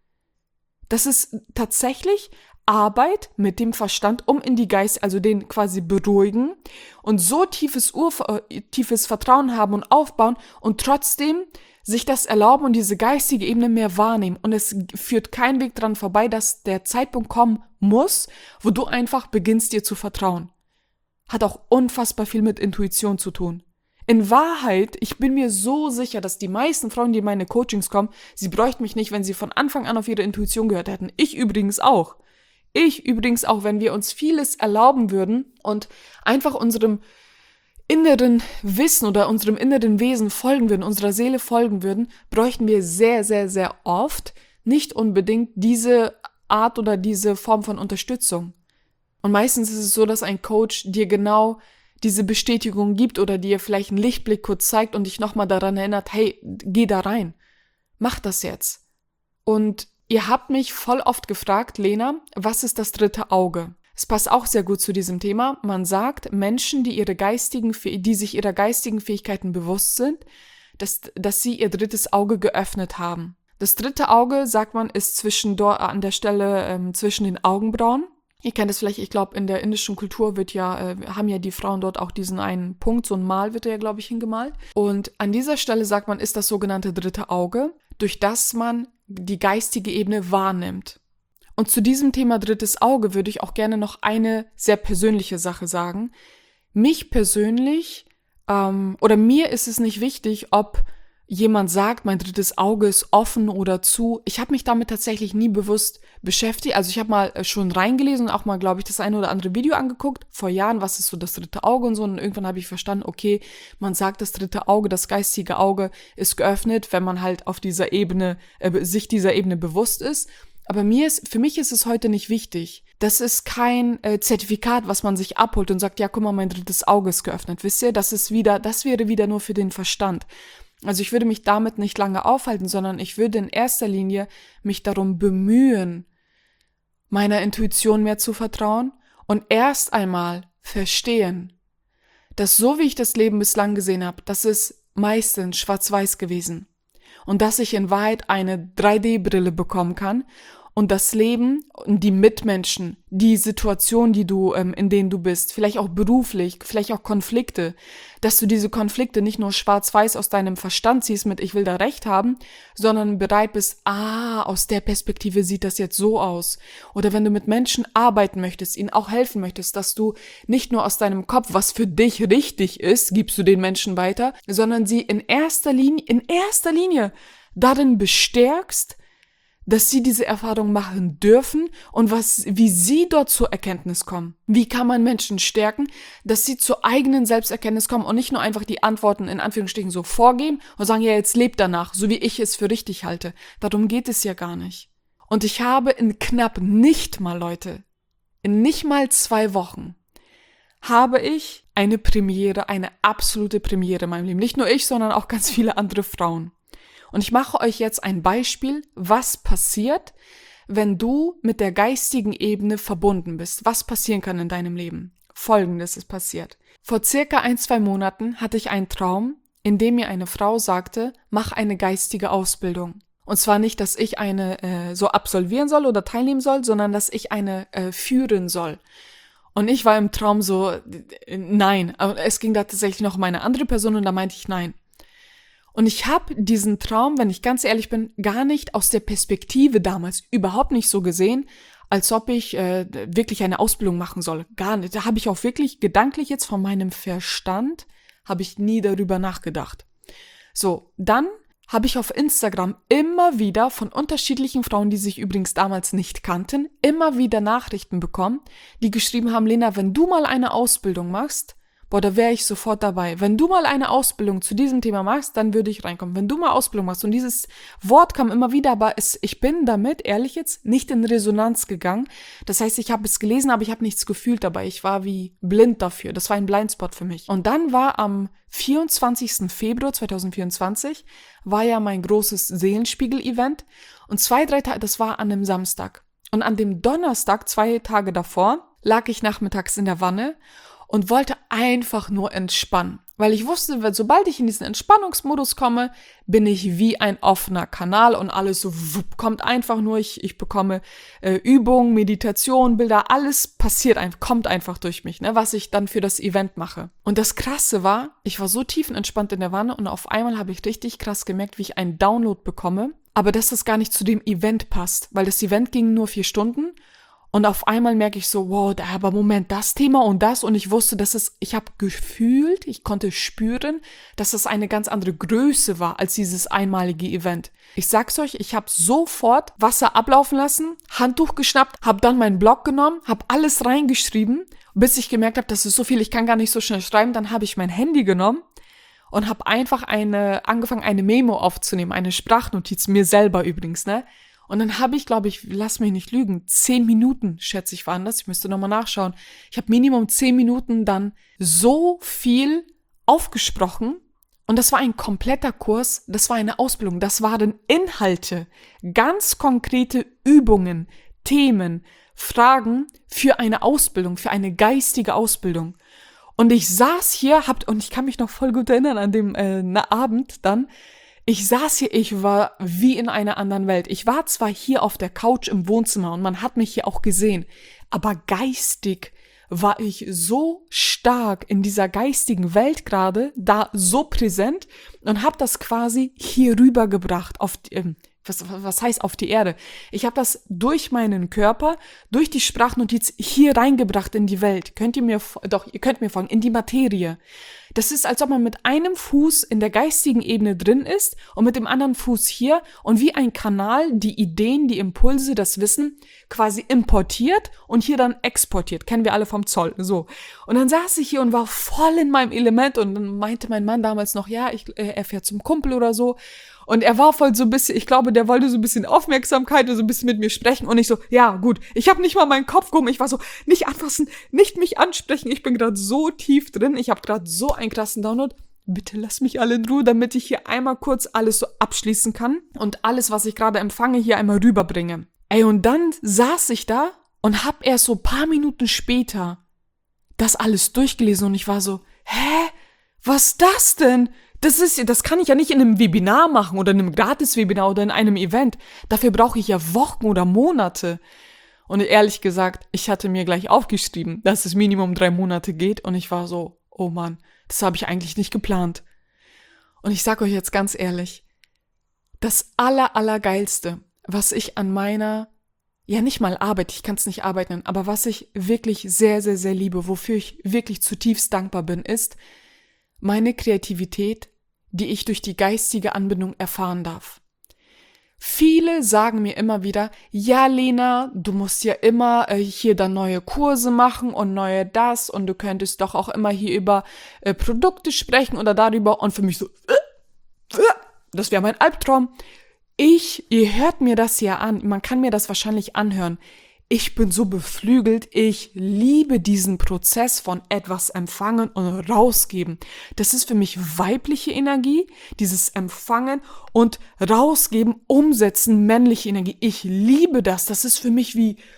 Das ist tatsächlich Arbeit mit dem Verstand, um in die Geist, also den quasi beruhigen und so tiefes Vertrauen haben und aufbauen und trotzdem sich das erlauben und diese geistige Ebene mehr wahrnehmen. Und es führt kein Weg dran vorbei, dass der Zeitpunkt kommen muss, wo du einfach beginnst, dir zu vertrauen. Hat auch unfassbar viel mit Intuition zu tun. In Wahrheit, ich bin mir so sicher, dass die meisten Frauen, die in meine Coachings kommen, sie bräuchten mich nicht, wenn sie von Anfang an auf ihre Intuition gehört hätten. Ich übrigens auch, wenn wir uns vieles erlauben würden und einfach unserem inneren Wissen oder unserem inneren Wesen folgen würden, unserer Seele folgen würden, bräuchten wir sehr, sehr, sehr oft nicht unbedingt diese Art oder diese Form von Unterstützung. Und meistens ist es so, dass ein Coach dir genau diese Bestätigung gibt oder dir vielleicht einen Lichtblick kurz zeigt und dich nochmal daran erinnert, hey, geh da rein, mach das jetzt. Und ihr habt mich voll oft gefragt, Lena, was ist das dritte Auge? Es passt auch sehr gut zu diesem Thema. Man sagt, Menschen, die sich ihrer geistigen Fähigkeiten bewusst sind, dass sie ihr drittes Auge geöffnet haben. Das dritte Auge, sagt man, ist an der Stelle zwischen den Augenbrauen. Ihr kennt es vielleicht, ich glaube, in der indischen Kultur haben ja die Frauen dort auch diesen einen Punkt, so ein Mal wird ja, glaube ich, hingemalt. Und an dieser Stelle, sagt man, ist das sogenannte dritte Auge, durch das man die geistige Ebene wahrnimmt. Und zu diesem Thema drittes Auge würde ich auch gerne noch eine sehr persönliche Sache sagen. Mich persönlich, mir ist es nicht wichtig, ob jemand sagt, mein drittes Auge ist offen oder zu. Ich habe mich damit tatsächlich nie bewusst beschäftigt. Also ich habe mal schon reingelesen und auch mal, glaube ich, das eine oder andere Video angeguckt, vor Jahren, was ist so das dritte Auge und so. Und irgendwann habe ich verstanden, okay, man sagt, das dritte Auge, das geistige Auge ist geöffnet, wenn man halt auf dieser Ebene, sich dieser Ebene bewusst ist. Aber für mich ist es heute nicht wichtig. Das ist kein Zertifikat, was man sich abholt und sagt, ja, guck mal, mein drittes Auge ist geöffnet. Wisst ihr, das wäre wieder nur für den Verstand. Also ich würde mich damit nicht lange aufhalten, sondern ich würde in erster Linie mich darum bemühen, meiner Intuition mehr zu vertrauen und erst einmal verstehen, dass so wie ich das Leben bislang gesehen habe, das ist meistens schwarz-weiß gewesen. Und dass ich in Wahrheit eine 3D-Brille bekommen kann und das Leben und die Mitmenschen, die Situation, in denen du bist, vielleicht auch beruflich, vielleicht auch Konflikte, dass du diese Konflikte nicht nur schwarz-weiß aus deinem Verstand siehst mit ich will da Recht haben, sondern bereit bist, aus der Perspektive sieht das jetzt so aus. Oder wenn du mit Menschen arbeiten möchtest, ihnen auch helfen möchtest, dass du nicht nur aus deinem Kopf, was für dich richtig ist, gibst du den Menschen weiter, sondern sie in erster Linie darin bestärkst, dass sie diese Erfahrung machen dürfen und wie sie dort zur Erkenntnis kommen. Wie kann man Menschen stärken, dass sie zur eigenen Selbsterkenntnis kommen und nicht nur einfach die Antworten in Anführungsstrichen so vorgeben und sagen, ja, jetzt lebt danach, so wie ich es für richtig halte. Darum geht es ja gar nicht. Und ich habe in nicht mal 2 Wochen, habe ich eine absolute Premiere in meinem Leben. Nicht nur ich, sondern auch ganz viele andere Frauen. Und ich mache euch jetzt ein Beispiel, was passiert, wenn du mit der geistigen Ebene verbunden bist. Was passieren kann in deinem Leben? Folgendes ist passiert. Vor circa 1-2 Monaten hatte ich einen Traum, in dem mir eine Frau sagte, mach eine geistige Ausbildung. Und zwar nicht, dass ich eine so absolvieren soll oder teilnehmen soll, sondern dass ich eine führen soll. Und ich war im Traum so, nein. Aber es ging da tatsächlich noch um eine andere Person und da meinte ich nein. Und ich habe diesen Traum, wenn ich ganz ehrlich bin, gar nicht aus der Perspektive damals überhaupt nicht so gesehen, als ob ich wirklich eine Ausbildung machen soll. Gar nicht. Da habe ich auch wirklich gedanklich jetzt von meinem Verstand, habe ich nie darüber nachgedacht. So, dann habe ich auf Instagram immer wieder von unterschiedlichen Frauen, die sich übrigens damals nicht kannten, immer wieder Nachrichten bekommen, die geschrieben haben, Lena, wenn du mal eine Ausbildung machst, da wäre ich sofort dabei. Wenn du mal eine Ausbildung zu diesem Thema machst, dann würde ich reinkommen. Wenn du mal Ausbildung machst, und dieses Wort kam immer wieder, aber ich bin damit, ehrlich jetzt, nicht in Resonanz gegangen. Das heißt, ich habe es gelesen, aber ich habe nichts gefühlt dabei. Ich war wie blind dafür. Das war ein Blindspot für mich. Und dann war am 24. Februar 2024, war ja mein großes Seelenspiegel-Event. Und 2-3 Tage, das war an einem Samstag. Und an dem Donnerstag, 2 Tage davor, lag ich nachmittags in der Wanne und wollte einfach nur entspannen. Weil ich wusste, sobald ich in diesen Entspannungsmodus komme, bin ich wie ein offener Kanal und alles so kommt einfach nur. Ich bekomme Übungen, Meditation, Bilder, alles passiert einfach, kommt einfach durch mich, ne, was ich dann für das Event mache. Und das Krasse war, ich war so tiefenentspannt in der Wanne und auf einmal habe ich richtig krass gemerkt, wie ich einen Download bekomme, aber dass das gar nicht zu dem Event passt, weil das Event ging nur 4 Stunden. Und auf einmal merke ich so, wow, aber Moment, das Thema und das. Und ich wusste, ich habe gefühlt, ich konnte spüren, dass das eine ganz andere Größe war als dieses einmalige Event. Ich sag's euch, ich habe sofort Wasser ablaufen lassen, Handtuch geschnappt, habe dann meinen Block genommen, habe alles reingeschrieben, bis ich gemerkt habe, das ist so viel, ich kann gar nicht so schnell schreiben. Dann habe ich mein Handy genommen und habe einfach angefangen, eine Memo aufzunehmen, eine Sprachnotiz, mir selber übrigens, ne? Und dann habe ich, glaube ich, lass mich nicht lügen, 10 Minuten, schätze ich, waren das. Ich müsste nochmal nachschauen. Ich habe Minimum 10 Minuten dann so viel aufgesprochen. Und das war ein kompletter Kurs, das war eine Ausbildung, das waren Inhalte, ganz konkrete Übungen, Themen, Fragen für eine Ausbildung, für eine geistige Ausbildung. Und ich saß hier, und ich kann mich noch voll gut erinnern an dem Abend dann, ich saß hier, ich war wie in einer anderen Welt. Ich war zwar hier auf der Couch im Wohnzimmer und man hat mich hier auch gesehen, aber geistig war ich so stark in dieser geistigen Welt gerade, da so präsent und habe das quasi hier rübergebracht auf die, was heißt auf die Erde? Ich habe das durch meinen Körper, durch die Sprachnotiz hier reingebracht in die Welt. Ihr könnt mir folgen, in die Materie. Das ist, als ob man mit einem Fuß in der geistigen Ebene drin ist und mit dem anderen Fuß hier und wie ein Kanal die Ideen, die Impulse, das Wissen quasi importiert und hier dann exportiert. Kennen wir alle vom Zoll, so. Und dann saß ich hier und war voll in meinem Element und dann meinte mein Mann damals noch, ja, er fährt zum Kumpel oder so. Und er war voll so ein bisschen, ich glaube, der wollte so ein bisschen Aufmerksamkeit und so ein bisschen mit mir sprechen. Und ich so, ja, gut, ich habe nicht mal meinen Kopf gehoben. Ich war so, nicht anfassen, nicht mich ansprechen. Ich bin gerade so tief drin. Ich habe gerade so einen krassen Download. Bitte lass mich alle in Ruhe, damit ich hier einmal kurz alles so abschließen kann und alles, was ich gerade empfange, hier einmal rüberbringe. Ey, und dann saß ich da und hab erst so ein paar Minuten später das alles durchgelesen und ich war so, hä? Was ist das denn? Das kann ich ja nicht in einem Webinar machen oder in einem Gratis-Webinar oder in einem Event. Dafür brauche ich ja Wochen oder Monate. Und ehrlich gesagt, ich hatte mir gleich aufgeschrieben, dass es Minimum 3 Monate geht und ich war so, oh Mann, das habe ich eigentlich nicht geplant. Und ich sag euch jetzt ganz ehrlich, das Allergeilste, was ich an meiner, ja nicht mal Arbeit, ich kann es nicht Arbeit nennen, aber was ich wirklich sehr, sehr, sehr liebe, wofür ich wirklich zutiefst dankbar bin, ist meine Kreativität, die ich durch die geistige Anbindung erfahren darf. Viele sagen mir immer wieder, ja Lena, du musst ja immer hier dann neue Kurse machen und neue das und du könntest doch auch immer hier über Produkte sprechen oder darüber und für mich so, das wäre mein Albtraum. Ihr hört mir das ja an, man kann mir das wahrscheinlich anhören. Ich bin so beflügelt, ich liebe diesen Prozess von etwas empfangen und rausgeben. Das ist für mich weibliche Energie, dieses Empfangen und rausgeben, umsetzen, männliche Energie. Ich liebe das, das ist für mich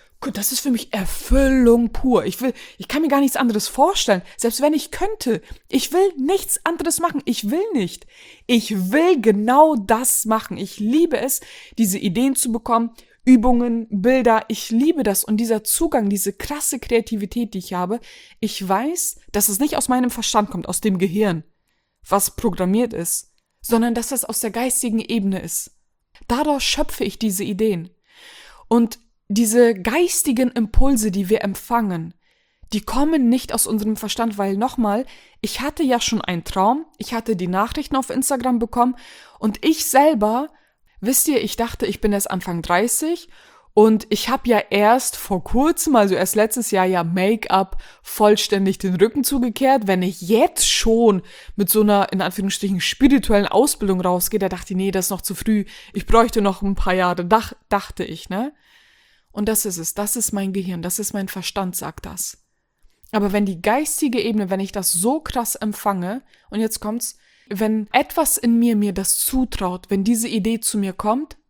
Erfüllung pur. Ich kann mir gar nichts anderes vorstellen, selbst wenn ich könnte. Ich will nichts anderes machen, ich will nicht. Ich will genau das machen. Ich liebe es, diese Ideen zu bekommen, Übungen, Bilder, ich liebe das und dieser Zugang, diese krasse Kreativität, die ich habe, ich weiß, dass es nicht aus meinem Verstand kommt, aus dem Gehirn, was programmiert ist, sondern dass das aus der geistigen Ebene ist. Dadurch schöpfe ich diese Ideen. Und diese geistigen Impulse, die wir empfangen, die kommen nicht aus unserem Verstand, weil nochmal, ich hatte ja schon einen Traum, ich hatte die Nachrichten auf Instagram bekommen und ich selber, wisst ihr, ich dachte, ich bin erst Anfang 30 und ich habe ja erst vor kurzem, also erst letztes Jahr ja Make-up vollständig den Rücken zugekehrt. Wenn ich jetzt schon mit so einer, in Anführungsstrichen, spirituellen Ausbildung rausgehe, da dachte ich, nee, das ist noch zu früh, ich bräuchte noch ein paar Jahre, dachte ich, ne? Und das ist es, das ist mein Gehirn, das ist mein Verstand, sagt das. Aber wenn die geistige Ebene, wenn ich das so krass empfange, und jetzt kommt's, wenn etwas in mir das zutraut, wenn diese Idee zu mir kommt,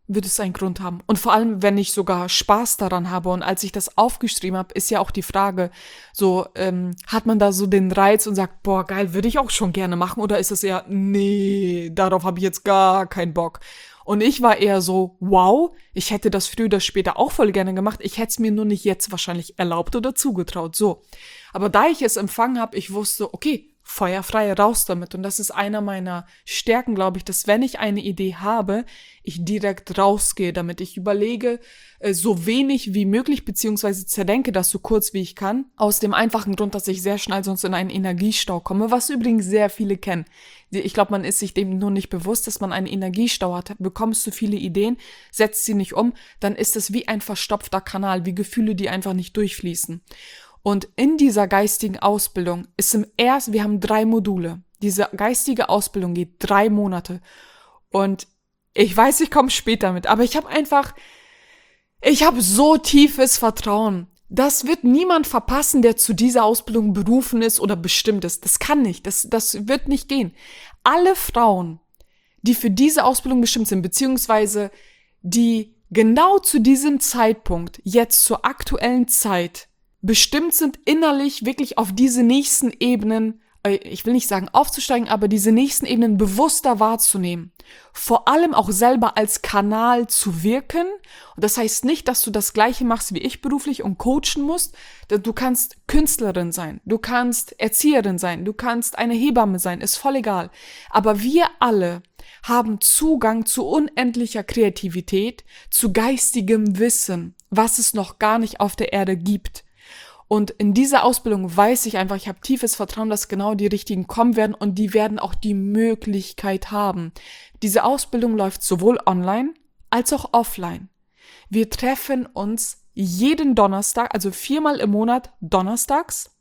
wird es einen Grund haben. Und vor allem, wenn ich sogar Spaß daran habe. Und als ich das aufgeschrieben habe, ist ja auch die Frage, so, hat man da so den Reiz und sagt, boah, geil, würde ich auch schon gerne machen? Oder ist es eher, nee, darauf habe ich jetzt gar keinen Bock. Und ich war eher so, wow, ich hätte das früher oder später auch voll gerne gemacht. Ich hätte es mir nur nicht jetzt wahrscheinlich erlaubt oder zugetraut, so. Aber da ich es empfangen habe, ich wusste, okay, feuerfrei raus damit. Und das ist einer meiner Stärken, glaube ich, dass wenn ich eine Idee habe, ich direkt rausgehe, damit ich überlege, so wenig wie möglich, beziehungsweise zerdenke das so kurz wie ich kann, aus dem einfachen Grund, dass ich sehr schnell sonst in einen Energiestau komme, was übrigens sehr viele kennen. Ich glaube, man ist sich dem nur nicht bewusst, dass man einen Energiestau hat. Bekommst du viele Ideen, setzt sie nicht um, dann ist es wie ein verstopfter Kanal, wie Gefühle, die einfach nicht durchfließen. Und in dieser geistigen Ausbildung ist wir haben 3 Module. Diese geistige Ausbildung geht 3 Monate. Und ich weiß, ich komme später mit, aber ich habe so tiefes Vertrauen. Das wird niemand verpassen, der zu dieser Ausbildung berufen ist oder bestimmt ist. Das kann nicht, das wird nicht gehen. Alle Frauen, die für diese Ausbildung bestimmt sind, beziehungsweise die genau zu diesem Zeitpunkt, jetzt zur aktuellen Zeit, bestimmt sind, innerlich wirklich auf diese nächsten Ebenen, ich will nicht sagen aufzusteigen, aber diese nächsten Ebenen bewusster wahrzunehmen. Vor allem auch selber als Kanal zu wirken. Und das heißt nicht, dass du das Gleiche machst wie ich beruflich und coachen musst. Du kannst Künstlerin sein, du kannst Erzieherin sein, du kannst eine Hebamme sein, ist voll egal. Aber wir alle haben Zugang zu unendlicher Kreativität, zu geistigem Wissen, was es noch gar nicht auf der Erde gibt. Und in dieser Ausbildung weiß ich einfach, ich habe tiefes Vertrauen, dass genau die Richtigen kommen werden und die werden auch die Möglichkeit haben. Diese Ausbildung läuft sowohl online als auch offline. Wir treffen uns jeden Donnerstag, also 4-mal im Monat donnerstags,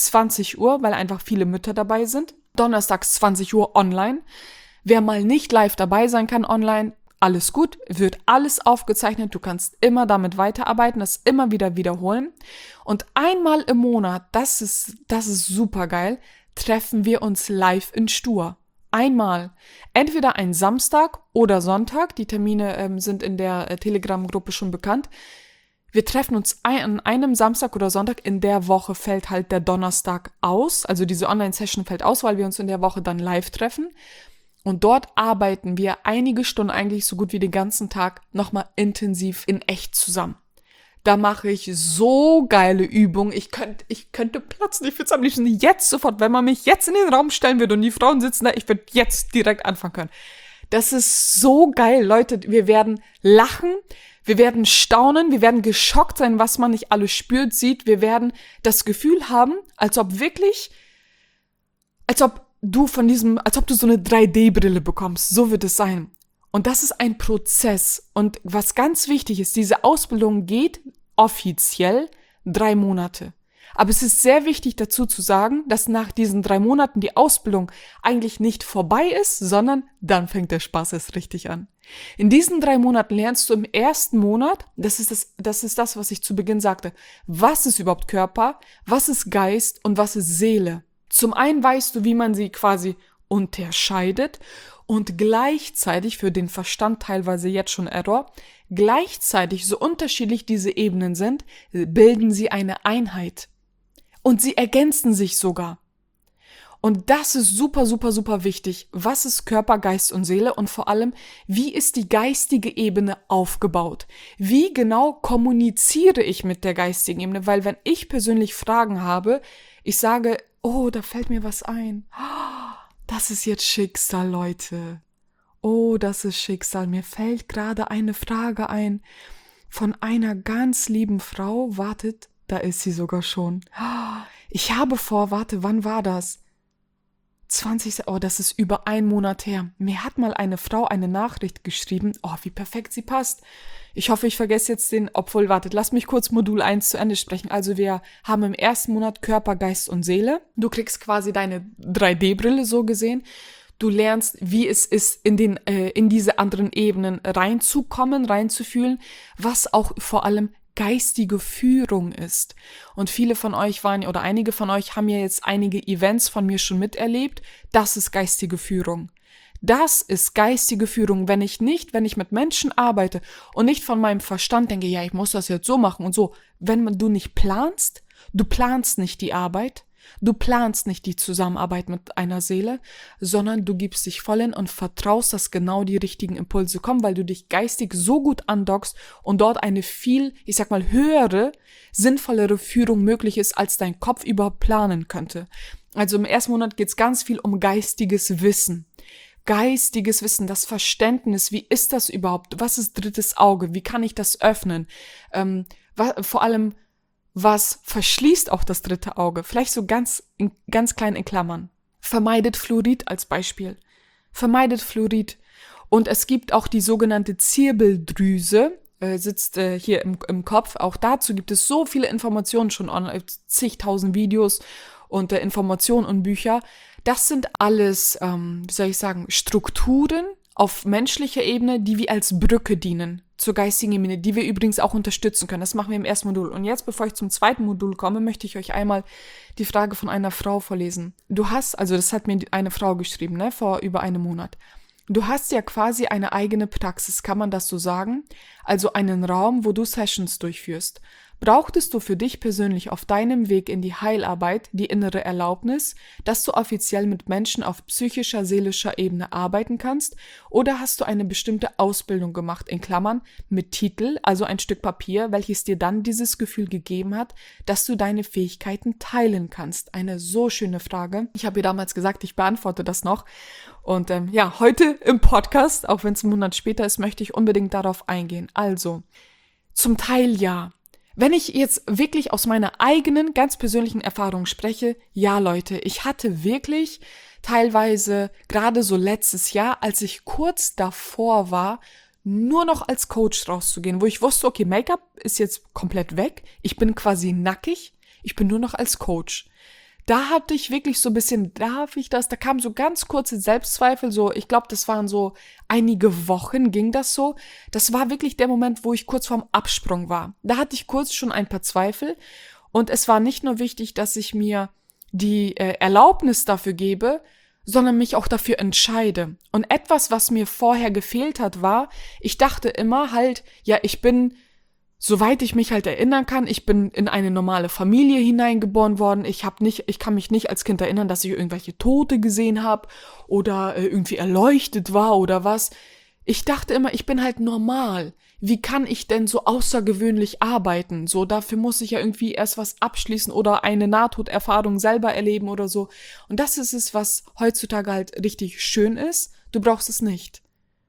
20 Uhr, weil einfach viele Mütter dabei sind. Donnerstags 20 Uhr online. Wer mal nicht live dabei sein kann online, alles gut, wird alles aufgezeichnet, du kannst immer damit weiterarbeiten, das immer wieder wiederholen. Und einmal im Monat, das ist super geil, treffen wir uns live in Stur. Einmal. Entweder ein Samstag oder Sonntag, die Termine sind in der Telegram-Gruppe schon bekannt. Wir treffen uns an einem Samstag oder Sonntag, in der Woche fällt halt der Donnerstag aus, also diese Online-Session fällt aus, weil wir uns in der Woche dann live treffen. Und dort arbeiten wir einige Stunden, eigentlich so gut wie den ganzen Tag, nochmal intensiv in echt zusammen. Da mache ich so geile Übungen. Ich könnte platzen. Ich würde es am liebsten jetzt sofort, wenn man mich jetzt in den Raum stellen würde und die Frauen sitzen da, ich würde jetzt direkt anfangen können. Das ist so geil, Leute. Wir werden lachen, wir werden staunen, wir werden geschockt sein, was man nicht alles spürt, sieht. Wir werden das Gefühl haben, als ob du so eine 3D-Brille bekommst. So wird es sein. Und das ist ein Prozess. Und was ganz wichtig ist, diese Ausbildung geht offiziell 3 Monate. Aber es ist sehr wichtig dazu zu sagen, dass nach diesen 3 Monaten die Ausbildung eigentlich nicht vorbei ist, sondern dann fängt der Spaß erst richtig an. In diesen 3 Monaten lernst du im ersten Monat, das ist das, was ich zu Beginn sagte, was ist überhaupt Körper, was ist Geist und was ist Seele. Zum einen weißt du, wie man sie quasi unterscheidet und gleichzeitig, für den Verstand teilweise jetzt schon Error, gleichzeitig, so unterschiedlich diese Ebenen sind, bilden sie eine Einheit. Und sie ergänzen sich sogar. Und das ist super, super, super wichtig. Was ist Körper, Geist und Seele? Und vor allem, wie ist die geistige Ebene aufgebaut? Wie genau kommuniziere ich mit der geistigen Ebene? Weil wenn ich persönlich Fragen habe, ich sage, oh, da fällt mir was ein. Das ist jetzt Schicksal, Leute. Oh, das ist Schicksal. Mir fällt gerade eine Frage ein von einer ganz lieben Frau. Wartet, da ist sie sogar schon. Ich habe wann war das? Das ist über 1 Monat her. Mir hat mal eine Frau eine Nachricht geschrieben. Oh, wie perfekt sie passt. Ich hoffe, ich vergesse jetzt lass mich kurz Modul 1 zu Ende sprechen. Also wir haben im ersten Monat Körper, Geist und Seele. Du kriegst quasi deine 3D-Brille so gesehen. Du lernst, wie es ist, in diese anderen Ebenen reinzukommen, reinzufühlen, was auch vor allem geistige Führung ist. Und viele von euch einige von euch haben ja jetzt einige Events von mir schon miterlebt. Das ist geistige Führung. Das ist geistige Führung. Wenn ich mit Menschen arbeite und nicht von meinem Verstand denke, ja, ich muss das jetzt so machen und so. Wenn du nicht planst, du planst nicht die Arbeit, du planst nicht die Zusammenarbeit mit einer Seele, sondern du gibst dich voll hin und vertraust, dass genau die richtigen Impulse kommen, weil du dich geistig so gut andockst und dort eine viel, höhere, sinnvollere Führung möglich ist, als dein Kopf überhaupt planen könnte. Also im ersten Monat geht es ganz viel um geistiges Wissen. Geistiges Wissen, das Verständnis, wie ist das überhaupt? Was ist drittes Auge? Wie kann ich das öffnen? Vor allem, was verschließt auch das dritte Auge? Vielleicht so ganz klein in Klammern. Vermeidet Fluorid als Beispiel. Vermeidet Fluorid. Und es gibt auch die sogenannte Zirbeldrüse, sitzt hier im Kopf. Auch dazu gibt es so viele Informationen schon online, zigtausend Videos und Informationen und Bücher. Das sind alles, Strukturen auf menschlicher Ebene, die wie als Brücke dienen zur geistigen Ebene, die wir übrigens auch unterstützen können. Das machen wir im ersten Modul. Und jetzt, bevor ich zum zweiten Modul komme, möchte ich euch einmal die Frage von einer Frau vorlesen. Das hat mir eine Frau geschrieben, vor über einem Monat. Du hast ja quasi eine eigene Praxis, kann man das so sagen? Also einen Raum, wo du Sessions durchführst. Brauchtest du für dich persönlich auf deinem Weg in die Heilarbeit die innere Erlaubnis, dass du offiziell mit Menschen auf psychischer, seelischer Ebene arbeiten kannst? Oder hast du eine bestimmte Ausbildung gemacht, in Klammern, mit Titel, also ein Stück Papier, welches dir dann dieses Gefühl gegeben hat, dass du deine Fähigkeiten teilen kannst? Eine so schöne Frage. Ich habe ihr damals gesagt, ich beantworte das noch. Und heute im Podcast, auch wenn es einen Monat später ist, möchte ich unbedingt darauf eingehen. Also, zum Teil ja. Wenn ich jetzt wirklich aus meiner eigenen, ganz persönlichen Erfahrung spreche, ja Leute, ich hatte wirklich teilweise, gerade so letztes Jahr, als ich kurz davor war, nur noch als Coach rauszugehen, wo ich wusste, okay, Make-up ist jetzt komplett weg, ich bin quasi nackig, ich bin nur noch als Coach. Da hatte ich wirklich so ein bisschen, darf ich das? Da kamen so ganz kurze Selbstzweifel, so, ich glaube, das waren so einige Wochen, ging das so. Das war wirklich der Moment, wo ich kurz vorm Absprung war. Da hatte ich kurz schon ein paar Zweifel und es war nicht nur wichtig, dass ich mir die Erlaubnis dafür gebe, sondern mich auch dafür entscheide. Und etwas, was mir vorher gefehlt hat, war, ich dachte immer halt, ja, ich bin, soweit ich mich halt erinnern kann, ich bin in eine normale Familie hineingeboren worden. Ich kann mich nicht als Kind erinnern, dass ich irgendwelche Tote gesehen habe oder irgendwie erleuchtet war oder was. Ich dachte immer, ich bin halt normal. Wie kann ich denn so außergewöhnlich arbeiten? So, dafür muss ich ja irgendwie erst was abschließen oder eine Nahtoderfahrung selber erleben oder so. Und das ist es, was heutzutage halt richtig schön ist. Du brauchst es nicht.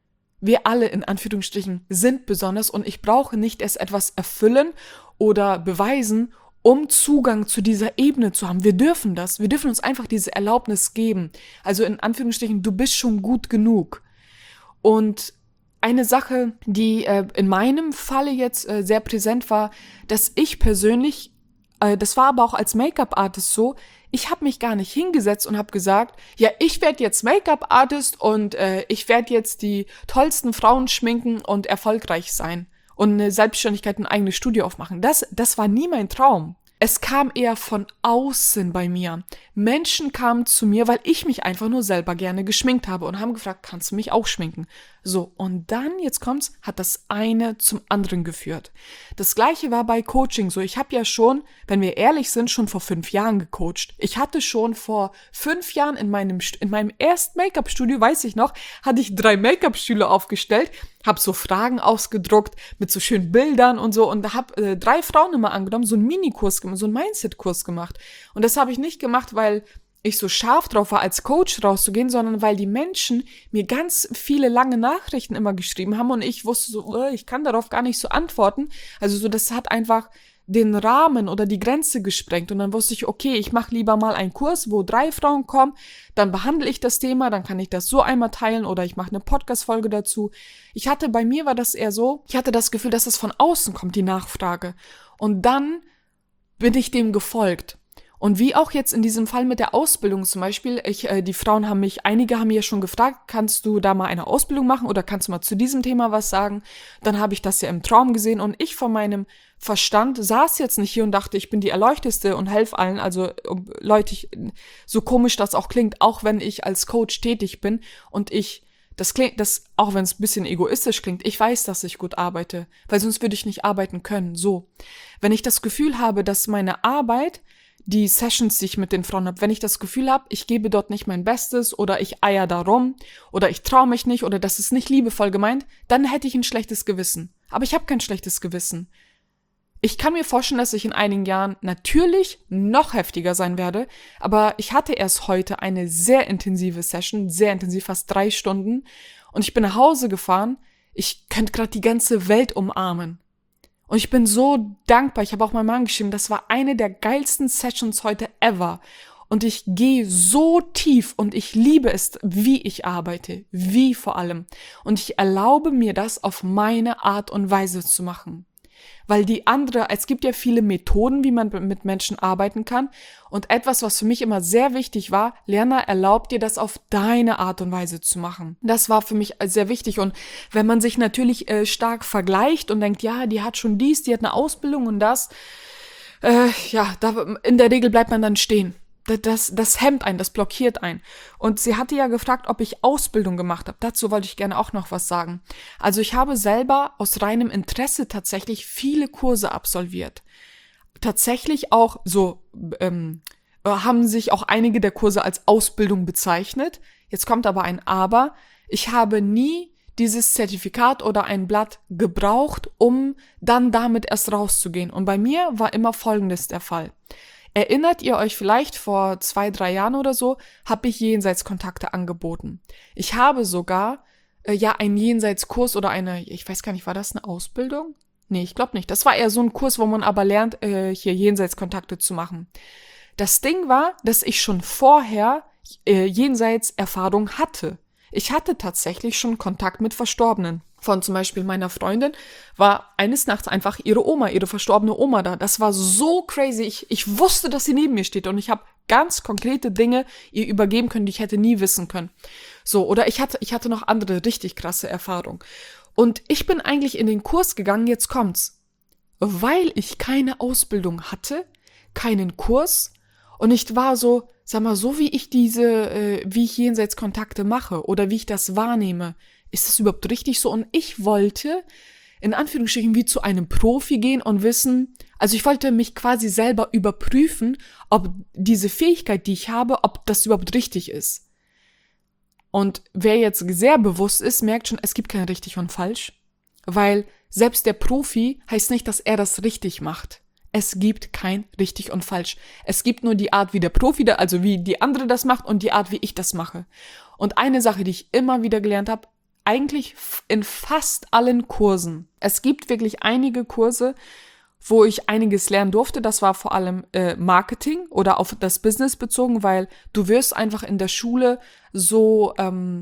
Wir alle, in Anführungsstrichen, sind besonders und ich brauche nicht erst etwas erfüllen oder beweisen, um Zugang zu dieser Ebene zu haben. Wir dürfen das. Wir dürfen uns einfach diese Erlaubnis geben. Also in Anführungsstrichen, du bist schon gut genug. Und eine Sache, die in meinem Falle jetzt sehr präsent war, dass ich persönlich, das war aber auch als Make-up-Artist so, ich habe mich gar nicht hingesetzt und habe gesagt, ja, ich werde jetzt Make-up-Artist und ich werde jetzt die tollsten Frauen schminken und erfolgreich sein und eine Selbstständigkeit, ein eigenes Studio aufmachen. Das war nie mein Traum. Es kam eher von außen bei mir. Menschen kamen zu mir, weil ich mich einfach nur selber gerne geschminkt habe und haben gefragt, kannst du mich auch schminken? So, und dann, jetzt kommt's, hat das eine zum anderen geführt. Das Gleiche war bei Coaching so. Ich habe ja schon, wenn wir ehrlich sind, schon vor 5 Jahren gecoacht. Ich hatte schon vor 5 Jahren in meinem ersten Make-up-Studio, weiß ich noch, hatte ich 3 Make-up-Stühle aufgestellt, habe so Fragen ausgedruckt mit so schönen Bildern und so und habe 3 Frauen immer angenommen, so einen Minikurs gemacht, so einen Mindset-Kurs gemacht. Und das habe ich nicht gemacht, weil ich so scharf drauf war, als Coach rauszugehen, sondern weil die Menschen mir ganz viele lange Nachrichten immer geschrieben haben und ich wusste so, ich kann darauf gar nicht so antworten. Also so, das hat einfach den Rahmen oder die Grenze gesprengt und dann wusste ich, okay, ich mache lieber mal einen Kurs, wo 3 Frauen kommen, dann behandle ich das Thema, dann kann ich das so einmal teilen oder ich mache eine Podcast-Folge dazu. Bei mir war das eher so, ich hatte das Gefühl, dass das von außen kommt, die Nachfrage. Und dann bin ich dem gefolgt. Und wie auch jetzt in diesem Fall mit der Ausbildung zum Beispiel, die Frauen einige haben mich ja schon gefragt, kannst du da mal eine Ausbildung machen oder kannst du mal zu diesem Thema was sagen? Dann habe ich das ja im Traum gesehen und ich von meinem Verstand saß jetzt nicht hier und dachte, ich bin die Erleuchteste und helfe allen. Also Leute, so komisch das auch klingt, auch wenn ich als Coach tätig bin und auch wenn es ein bisschen egoistisch klingt, ich weiß, dass ich gut arbeite, weil sonst würde ich nicht arbeiten können. So, wenn ich das Gefühl habe, dass meine Arbeit, die Sessions, die ich mit den Frauen habe, wenn ich das Gefühl habe, ich gebe dort nicht mein Bestes oder ich eier da rum oder ich traue mich nicht oder das ist nicht liebevoll gemeint, dann hätte ich ein schlechtes Gewissen. Aber ich habe kein schlechtes Gewissen. Ich kann mir vorstellen, dass ich in einigen Jahren natürlich noch heftiger sein werde, aber ich hatte erst heute eine sehr intensive Session, sehr intensiv, fast 3 Stunden und ich bin nach Hause gefahren, ich könnte gerade die ganze Welt umarmen. Und ich bin so dankbar, ich habe auch meinem Mann geschrieben, das war eine der geilsten Sessions heute ever. Und ich gehe so tief und ich liebe es, wie ich arbeite, wie vor allem. Und ich erlaube mir das auf meine Art und Weise zu machen. Weil es gibt ja viele Methoden, wie man mit Menschen arbeiten kann. Und etwas, was für mich immer sehr wichtig war, Lerner erlaubt dir das auf deine Art und Weise zu machen. Das war für mich sehr wichtig. Und wenn man sich natürlich stark vergleicht und denkt, ja, die hat schon dies, die hat eine Ausbildung und das, in der Regel bleibt man dann stehen. Das hemmt einen, das blockiert einen. Und sie hatte ja gefragt, ob ich Ausbildung gemacht habe. Dazu wollte ich gerne auch noch was sagen. Also ich habe selber aus reinem Interesse tatsächlich viele Kurse absolviert. Tatsächlich auch haben sich auch einige der Kurse als Ausbildung bezeichnet. Jetzt kommt aber ein Aber. Ich habe nie dieses Zertifikat oder ein Blatt gebraucht, um dann damit erst rauszugehen. Und bei mir war immer Folgendes der Fall. Erinnert ihr euch vielleicht, vor 2, 3 Jahren oder so, habe ich Jenseitskontakte angeboten. Ich habe sogar einen Jenseitskurs oder ich weiß gar nicht, war das eine Ausbildung? Nee, ich glaube nicht. Das war eher so ein Kurs, wo man aber lernt, hier Jenseitskontakte zu machen. Das Ding war, dass ich schon vorher Jenseitserfahrung hatte. Ich hatte tatsächlich schon Kontakt mit Verstorbenen. Von zum Beispiel meiner Freundin war eines Nachts einfach ihre verstorbene Oma da. Das war so crazy. Ich wusste, dass sie neben mir steht und ich habe ganz konkrete Dinge ihr übergeben können, die ich hätte nie wissen können. So, oder ich hatte noch andere richtig krasse Erfahrungen. Und ich bin eigentlich in den Kurs gegangen, jetzt kommt's, weil ich keine Ausbildung hatte, keinen Kurs und ich war so, sag mal, so wie ich wie ich Jenseitskontakte mache oder wie ich das wahrnehme, ist das überhaupt richtig so? Und ich wollte, in Anführungsstrichen, wie zu einem Profi gehen und wissen, also ich wollte mich quasi selber überprüfen, ob diese Fähigkeit, die ich habe, ob das überhaupt richtig ist. Und wer jetzt sehr bewusst ist, merkt schon, es gibt kein richtig und falsch, weil selbst der Profi heißt nicht, dass er das richtig macht. Es gibt kein richtig und falsch. Es gibt nur die Art, wie der Profi, also wie die andere das macht und die Art, wie ich das mache. Und eine Sache, die ich immer wieder gelernt habe, eigentlich in fast allen Kursen. Es gibt wirklich einige Kurse, wo ich einiges lernen durfte. Das war vor allem Marketing oder auf das Business bezogen, weil du wirst einfach in der Schule so,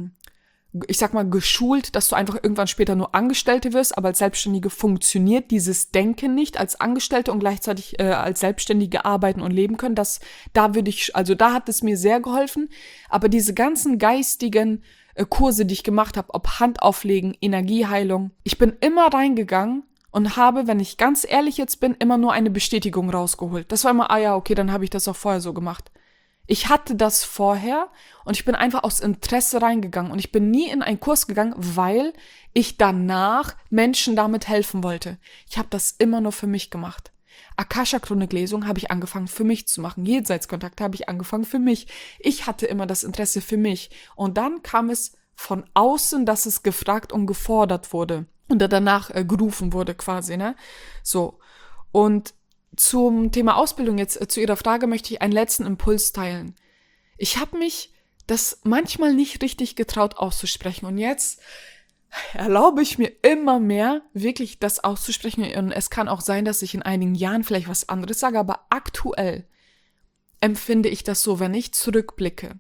ich sag mal, geschult, dass du einfach irgendwann später nur Angestellte wirst, aber als Selbstständige funktioniert dieses Denken nicht, als Angestellte und gleichzeitig als Selbstständige arbeiten und leben können. Da hat es mir sehr geholfen, aber diese ganzen geistigen Kurse, die ich gemacht habe, ob Handauflegen, Energieheilung, ich bin immer reingegangen und habe, wenn ich ganz ehrlich jetzt bin, immer nur eine Bestätigung rausgeholt. Das war immer, okay, dann habe ich das auch vorher so gemacht. Ich hatte das vorher und ich bin einfach aus Interesse reingegangen und ich bin nie in einen Kurs gegangen, weil ich danach Menschen damit helfen wollte. Ich habe das immer nur für mich gemacht. Akasha-Chronik-Lesung habe ich angefangen für mich zu machen. Jenseitskontakt habe ich angefangen für mich. Ich hatte immer das Interesse für mich. Und dann kam es von außen, dass es gefragt und gefordert wurde. Und danach gerufen wurde quasi, ne? So. Und zum Thema Ausbildung jetzt, zu Ihrer Frage, möchte ich einen letzten Impuls teilen. Ich habe mich das manchmal nicht richtig getraut auszusprechen. Und jetzt erlaube ich mir immer mehr, wirklich das auszusprechen. Und es kann auch sein, dass ich in einigen Jahren vielleicht was anderes sage, aber aktuell empfinde ich das so, wenn ich zurückblicke.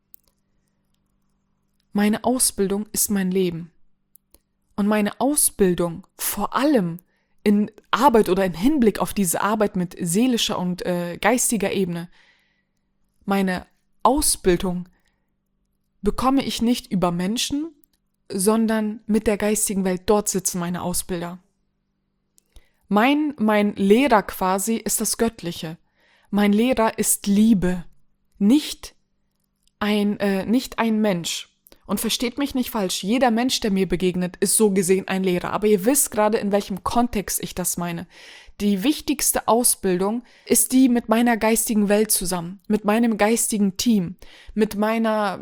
Meine Ausbildung ist mein Leben. Und meine Ausbildung, vor allem in Arbeit oder im Hinblick auf diese Arbeit mit seelischer und geistiger Ebene, meine Ausbildung bekomme ich nicht über Menschen, sondern mit der geistigen Welt. Dort sitzen meine Ausbilder. Mein Lehrer quasi ist das Göttliche. Mein Lehrer ist Liebe, nicht ein Mensch. Und versteht mich nicht falsch, jeder Mensch, der mir begegnet, ist so gesehen ein Lehrer. Aber ihr wisst gerade, in welchem Kontext ich das meine. Die wichtigste Ausbildung ist die mit meiner geistigen Welt zusammen, mit meinem geistigen Team, mit meiner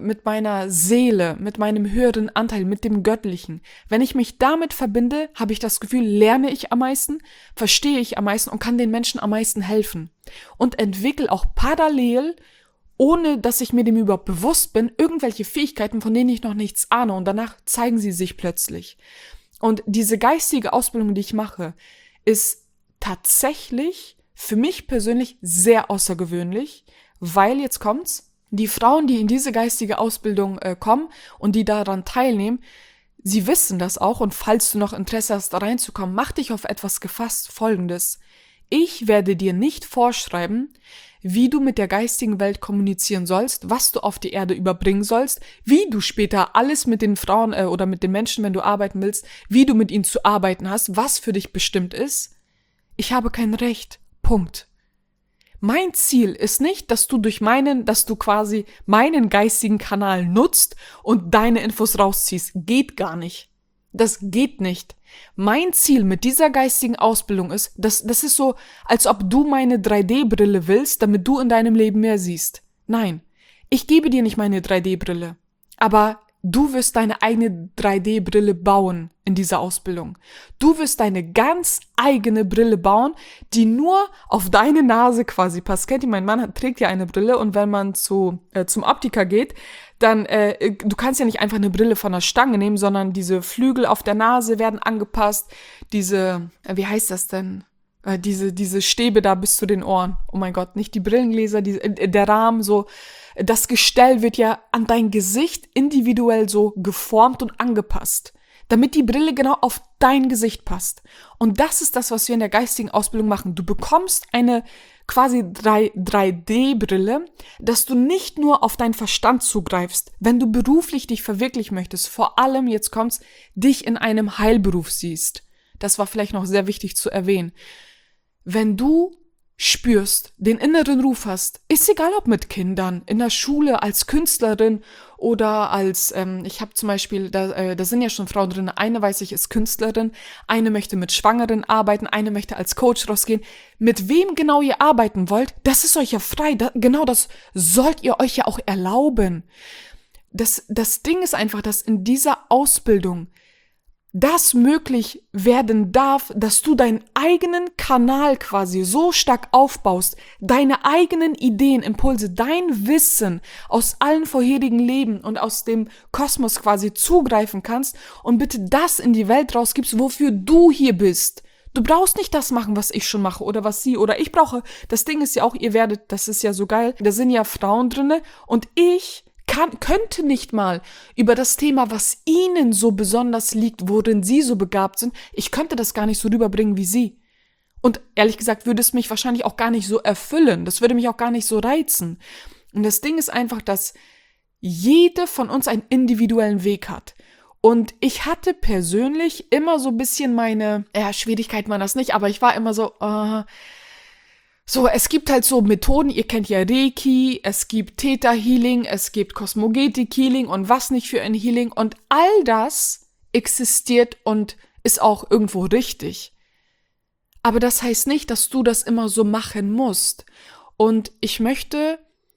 Seele, mit meinem höheren Anteil, mit dem Göttlichen. Wenn ich mich damit verbinde, habe ich das Gefühl, lerne ich am meisten, verstehe ich am meisten und kann den Menschen am meisten helfen. Und entwickle auch parallel, ohne dass ich mir dem überhaupt bewusst bin, irgendwelche Fähigkeiten, von denen ich noch nichts ahne, und danach zeigen sie sich plötzlich. Und diese geistige Ausbildung, die ich mache, ist tatsächlich für mich persönlich sehr außergewöhnlich, weil, jetzt kommt's, die Frauen, die in diese geistige Ausbildung kommen und die daran teilnehmen, sie wissen das auch, und falls du noch Interesse hast, da reinzukommen, mach dich auf etwas gefasst, Folgendes: Ich werde dir nicht vorschreiben, wie du mit der geistigen Welt kommunizieren sollst, was du auf die Erde überbringen sollst, wie du später alles mit den Frauen oder mit den Menschen, wenn du arbeiten willst, wie du mit ihnen zu arbeiten hast, was für dich bestimmt ist. Ich habe kein Recht. Punkt. Mein Ziel ist nicht, dass du quasi meinen geistigen Kanal nutzt und deine Infos rausziehst. Geht gar nicht. Das geht nicht. Mein Ziel mit dieser geistigen Ausbildung ist, das ist so, als ob du meine 3D-Brille willst, damit du in deinem Leben mehr siehst. Nein, ich gebe dir nicht meine 3D-Brille, aber du wirst deine eigene 3D-Brille bauen in dieser Ausbildung. Du wirst deine ganz eigene Brille bauen, die nur auf deine Nase quasi passt. Kennt ihr, mein Mann trägt ja eine Brille, und wenn man zum Optiker geht, dann, du kannst ja nicht einfach eine Brille von der Stange nehmen, sondern diese Flügel auf der Nase werden angepasst, diese, wie heißt das denn? Diese Stäbe da bis zu den Ohren. Oh mein Gott, nicht die Brillengläser, der Rahmen, so. Das Gestell wird ja an dein Gesicht individuell so geformt und angepasst, damit die Brille genau auf dein Gesicht passt. Und das ist das, was wir in der geistigen Ausbildung machen. Du bekommst eine quasi 3D-Brille, dass du nicht nur auf deinen Verstand zugreifst, wenn du beruflich dich verwirklichen möchtest, vor allem, jetzt kommt's, dich in einem Heilberuf siehst. Das war vielleicht noch sehr wichtig zu erwähnen. Wenn du spürst, den inneren Ruf hast, ist egal, ob mit Kindern, in der Schule, als Künstlerin oder als, ich habe zum Beispiel, da sind ja schon Frauen drin, eine weiß ich, ist Künstlerin, eine möchte mit Schwangeren arbeiten, eine möchte als Coach rausgehen. Mit wem genau ihr arbeiten wollt, das ist euch ja frei, genau das sollt ihr euch ja auch erlauben. Das Ding ist einfach, dass in dieser Ausbildung das möglich werden darf, dass du deinen eigenen Kanal quasi so stark aufbaust, deine eigenen Ideen, Impulse, dein Wissen aus allen vorherigen Leben und aus dem Kosmos quasi zugreifen kannst und bitte das in die Welt rausgibst, wofür du hier bist. Du brauchst nicht das machen, was ich schon mache oder was sie oder ich brauche. Das Ding ist ja auch, ihr werdet, das ist ja so geil, da sind ja Frauen drinne, und ich könnte nicht mal über das Thema, was ihnen so besonders liegt, worin sie so begabt sind, ich könnte das gar nicht so rüberbringen wie sie. Und ehrlich gesagt würde es mich wahrscheinlich auch gar nicht so erfüllen. Das würde mich auch gar nicht so reizen. Und das Ding ist einfach, dass jede von uns einen individuellen Weg hat. Und ich hatte persönlich immer so ein bisschen meine, Schwierigkeit war das nicht, aber ich war immer so, so, es gibt halt so Methoden, ihr kennt ja Reiki, es gibt Theta Healing, es gibt Cosmogetic Healing und was nicht für ein Healing, und all das existiert und ist auch irgendwo richtig. Aber das heißt nicht, dass du das immer so machen musst. Und ich möchte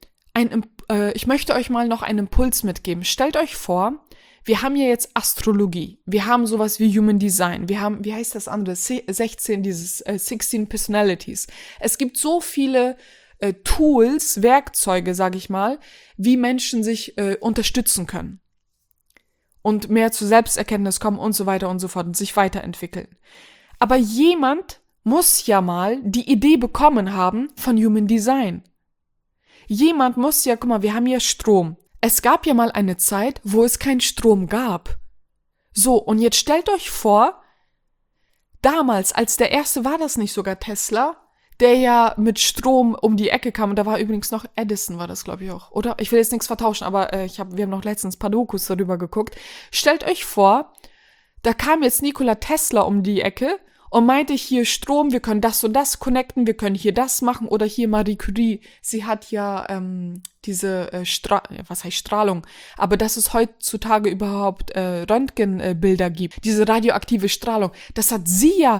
euch mal noch einen Impuls mitgeben. Stellt euch vor, wir haben ja jetzt Astrologie, wir haben sowas wie Human Design, wir haben, wie heißt das andere, 16 Personalities. Es gibt so viele Tools, Werkzeuge, sag ich mal, wie Menschen sich unterstützen können und mehr zur Selbsterkenntnis kommen und so weiter und so fort und sich weiterentwickeln. Aber jemand muss ja mal die Idee bekommen haben von Human Design. Jemand muss ja, guck mal, wir haben ja Strom. Es gab ja mal eine Zeit, wo es keinen Strom gab. So, und jetzt stellt euch vor, damals, als der erste, war das nicht sogar Tesla, der ja mit Strom um die Ecke kam. Und da war übrigens noch Edison, war das, glaube ich, auch. Oder? Ich will jetzt nichts vertauschen, aber wir haben noch letztens ein paar Dokus darüber geguckt. Stellt euch vor, da kam jetzt Nikola Tesla um die Ecke und meinte, hier Strom, wir können das und das connecten, wir können hier das machen. Oder hier Marie Curie, sie hat ja diese Strahlung, aber dass es heutzutage überhaupt Röntgenbilder gibt, diese radioaktive Strahlung, das hat sie ja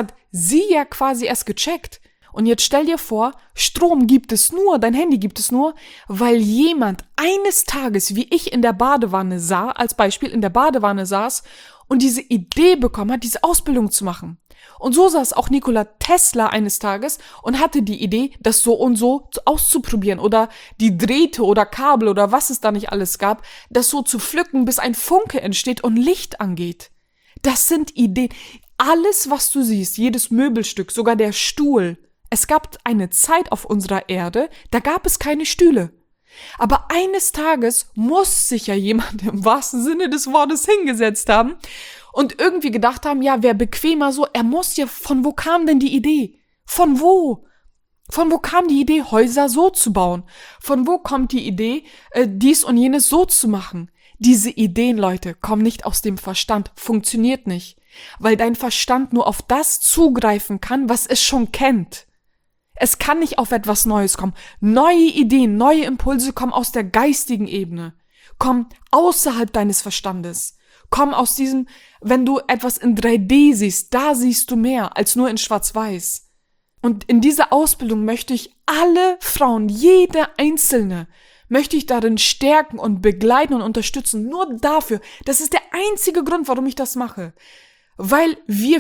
quasi erst gecheckt. Und jetzt stell dir vor, Strom gibt es nur, dein Handy gibt es nur, weil jemand eines Tages, wie ich in der Badewanne sah, als Beispiel in der Badewanne saß und diese Idee bekommen hat, diese Ausbildung zu machen. Und so saß auch Nikola Tesla eines Tages und hatte die Idee, das so und so auszuprobieren oder die Drähte oder Kabel oder was es da nicht alles gab, das so zu pflücken, bis ein Funke entsteht und Licht angeht. Das sind Ideen. Alles, was du siehst, jedes Möbelstück, sogar der Stuhl. Es gab eine Zeit auf unserer Erde, da gab es keine Stühle. Aber eines Tages muss sich ja jemand im wahrsten Sinne des Wortes hingesetzt haben und irgendwie gedacht haben, ja, wäre bequemer so. Von wo kam denn die Idee? Von wo? Von wo kam die Idee, Häuser so zu bauen? Von wo kommt die Idee, dies und jenes so zu machen? Diese Ideen, Leute, kommen nicht aus dem Verstand, funktioniert nicht, weil dein Verstand nur auf das zugreifen kann, was es schon kennt. Es kann nicht auf etwas Neues kommen. Neue Ideen, neue Impulse kommen aus der geistigen Ebene, kommen außerhalb deines Verstandes, kommen aus diesem, wenn du etwas in 3D siehst, da siehst du mehr als nur in Schwarz-Weiß. Und in dieser Ausbildung möchte ich alle Frauen, jede einzelne, möchte ich darin stärken und begleiten und unterstützen. Nur dafür. Das ist der einzige Grund, warum ich das mache. Weil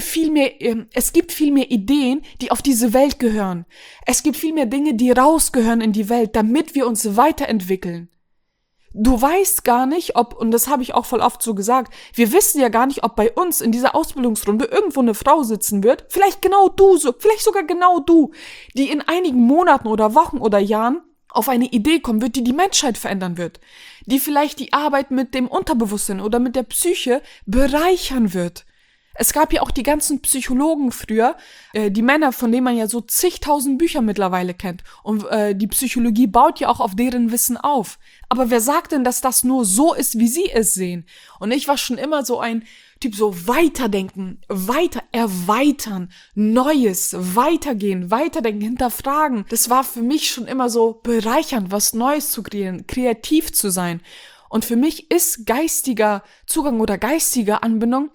es gibt viel mehr Ideen, die auf diese Welt gehören. Es gibt viel mehr Dinge, die rausgehören in die Welt, damit wir uns weiterentwickeln. Du weißt gar nicht, und das habe ich auch voll oft so gesagt, wir wissen ja gar nicht, ob bei uns in dieser Ausbildungsrunde irgendwo eine Frau sitzen wird, vielleicht sogar genau du, die in einigen Monaten oder Wochen oder Jahren auf eine Idee kommen wird, die die Menschheit verändern wird, die vielleicht die Arbeit mit dem Unterbewusstsein oder mit der Psyche bereichern wird. Es gab ja auch die ganzen Psychologen früher, die Männer, von denen man ja so zigtausend Bücher mittlerweile kennt. Und die Psychologie baut ja auch auf deren Wissen auf. Aber wer sagt denn, dass das nur so ist, wie sie es sehen? Und ich war schon immer so ein Typ, so weiterdenken, weiter erweitern, Neues, weitergehen, weiterdenken, hinterfragen. Das war für mich schon immer so bereichernd, was Neues zu kreieren, kreativ zu sein. Und für mich ist geistiger Zugang oder geistige Anbindung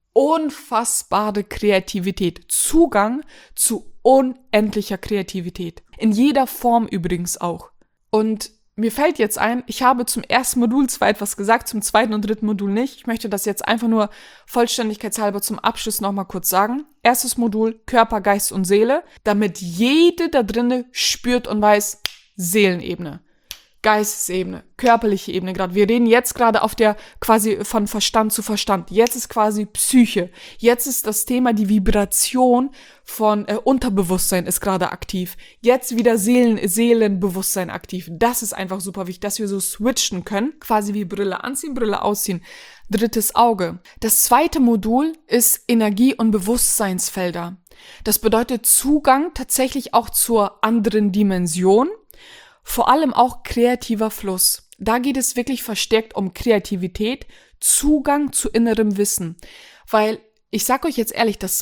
unfassbare Kreativität, Zugang zu unendlicher Kreativität. In jeder Form übrigens auch. Und mir fällt jetzt ein, ich habe zum ersten Modul zwar etwas gesagt, zum zweiten und dritten Modul nicht. Ich möchte das jetzt einfach nur vollständigkeitshalber zum Abschluss nochmal kurz sagen. Erstes Modul, Körper, Geist und Seele, damit jede da drinne spürt und weiß, Seelenebene. Geistesebene, körperliche Ebene gerade. Wir reden jetzt gerade auf der quasi von Verstand zu Verstand. Jetzt ist quasi Psyche. Jetzt ist das Thema die Vibration von Unterbewusstsein ist gerade aktiv. Jetzt wieder Seelenbewusstsein aktiv. Das ist einfach super wichtig, dass wir so switchen können. Quasi wie Brille anziehen, Brille ausziehen. Drittes Auge. Das zweite Modul ist Energie- und Bewusstseinsfelder. Das bedeutet Zugang tatsächlich auch zur anderen Dimension. Vor allem auch kreativer Fluss. Da geht es wirklich verstärkt um Kreativität, Zugang zu innerem Wissen. Weil, ich sag euch jetzt ehrlich, das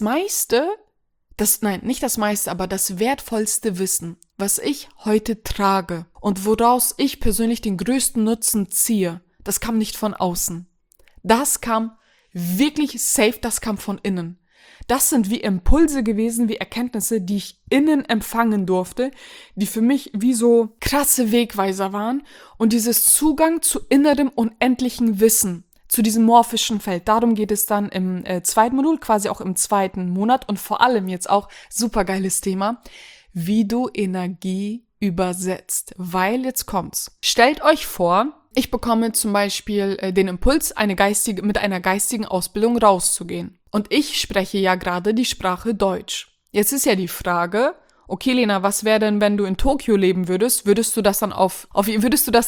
wertvollste Wissen, was ich heute trage und woraus ich persönlich den größten Nutzen ziehe, das kam nicht von außen. Das kam wirklich safe, das kam von innen. Das sind wie Impulse gewesen, wie Erkenntnisse, die ich innen empfangen durfte, die für mich wie so krasse Wegweiser waren. Und dieses Zugang zu innerem unendlichen Wissen, zu diesem morphischen Feld, darum geht es dann im zweiten Modul, quasi auch im zweiten Monat und vor allem jetzt auch, supergeiles Thema, wie du Energie übersetzt. Weil jetzt kommt's. Stellt euch vor, ich bekomme zum Beispiel den Impuls, mit einer geistigen Ausbildung rauszugehen. Und ich spreche ja gerade die Sprache Deutsch. Jetzt ist ja die Frage, okay Lena, was wäre denn, wenn du in Tokio leben würdest? Würdest du das dann auf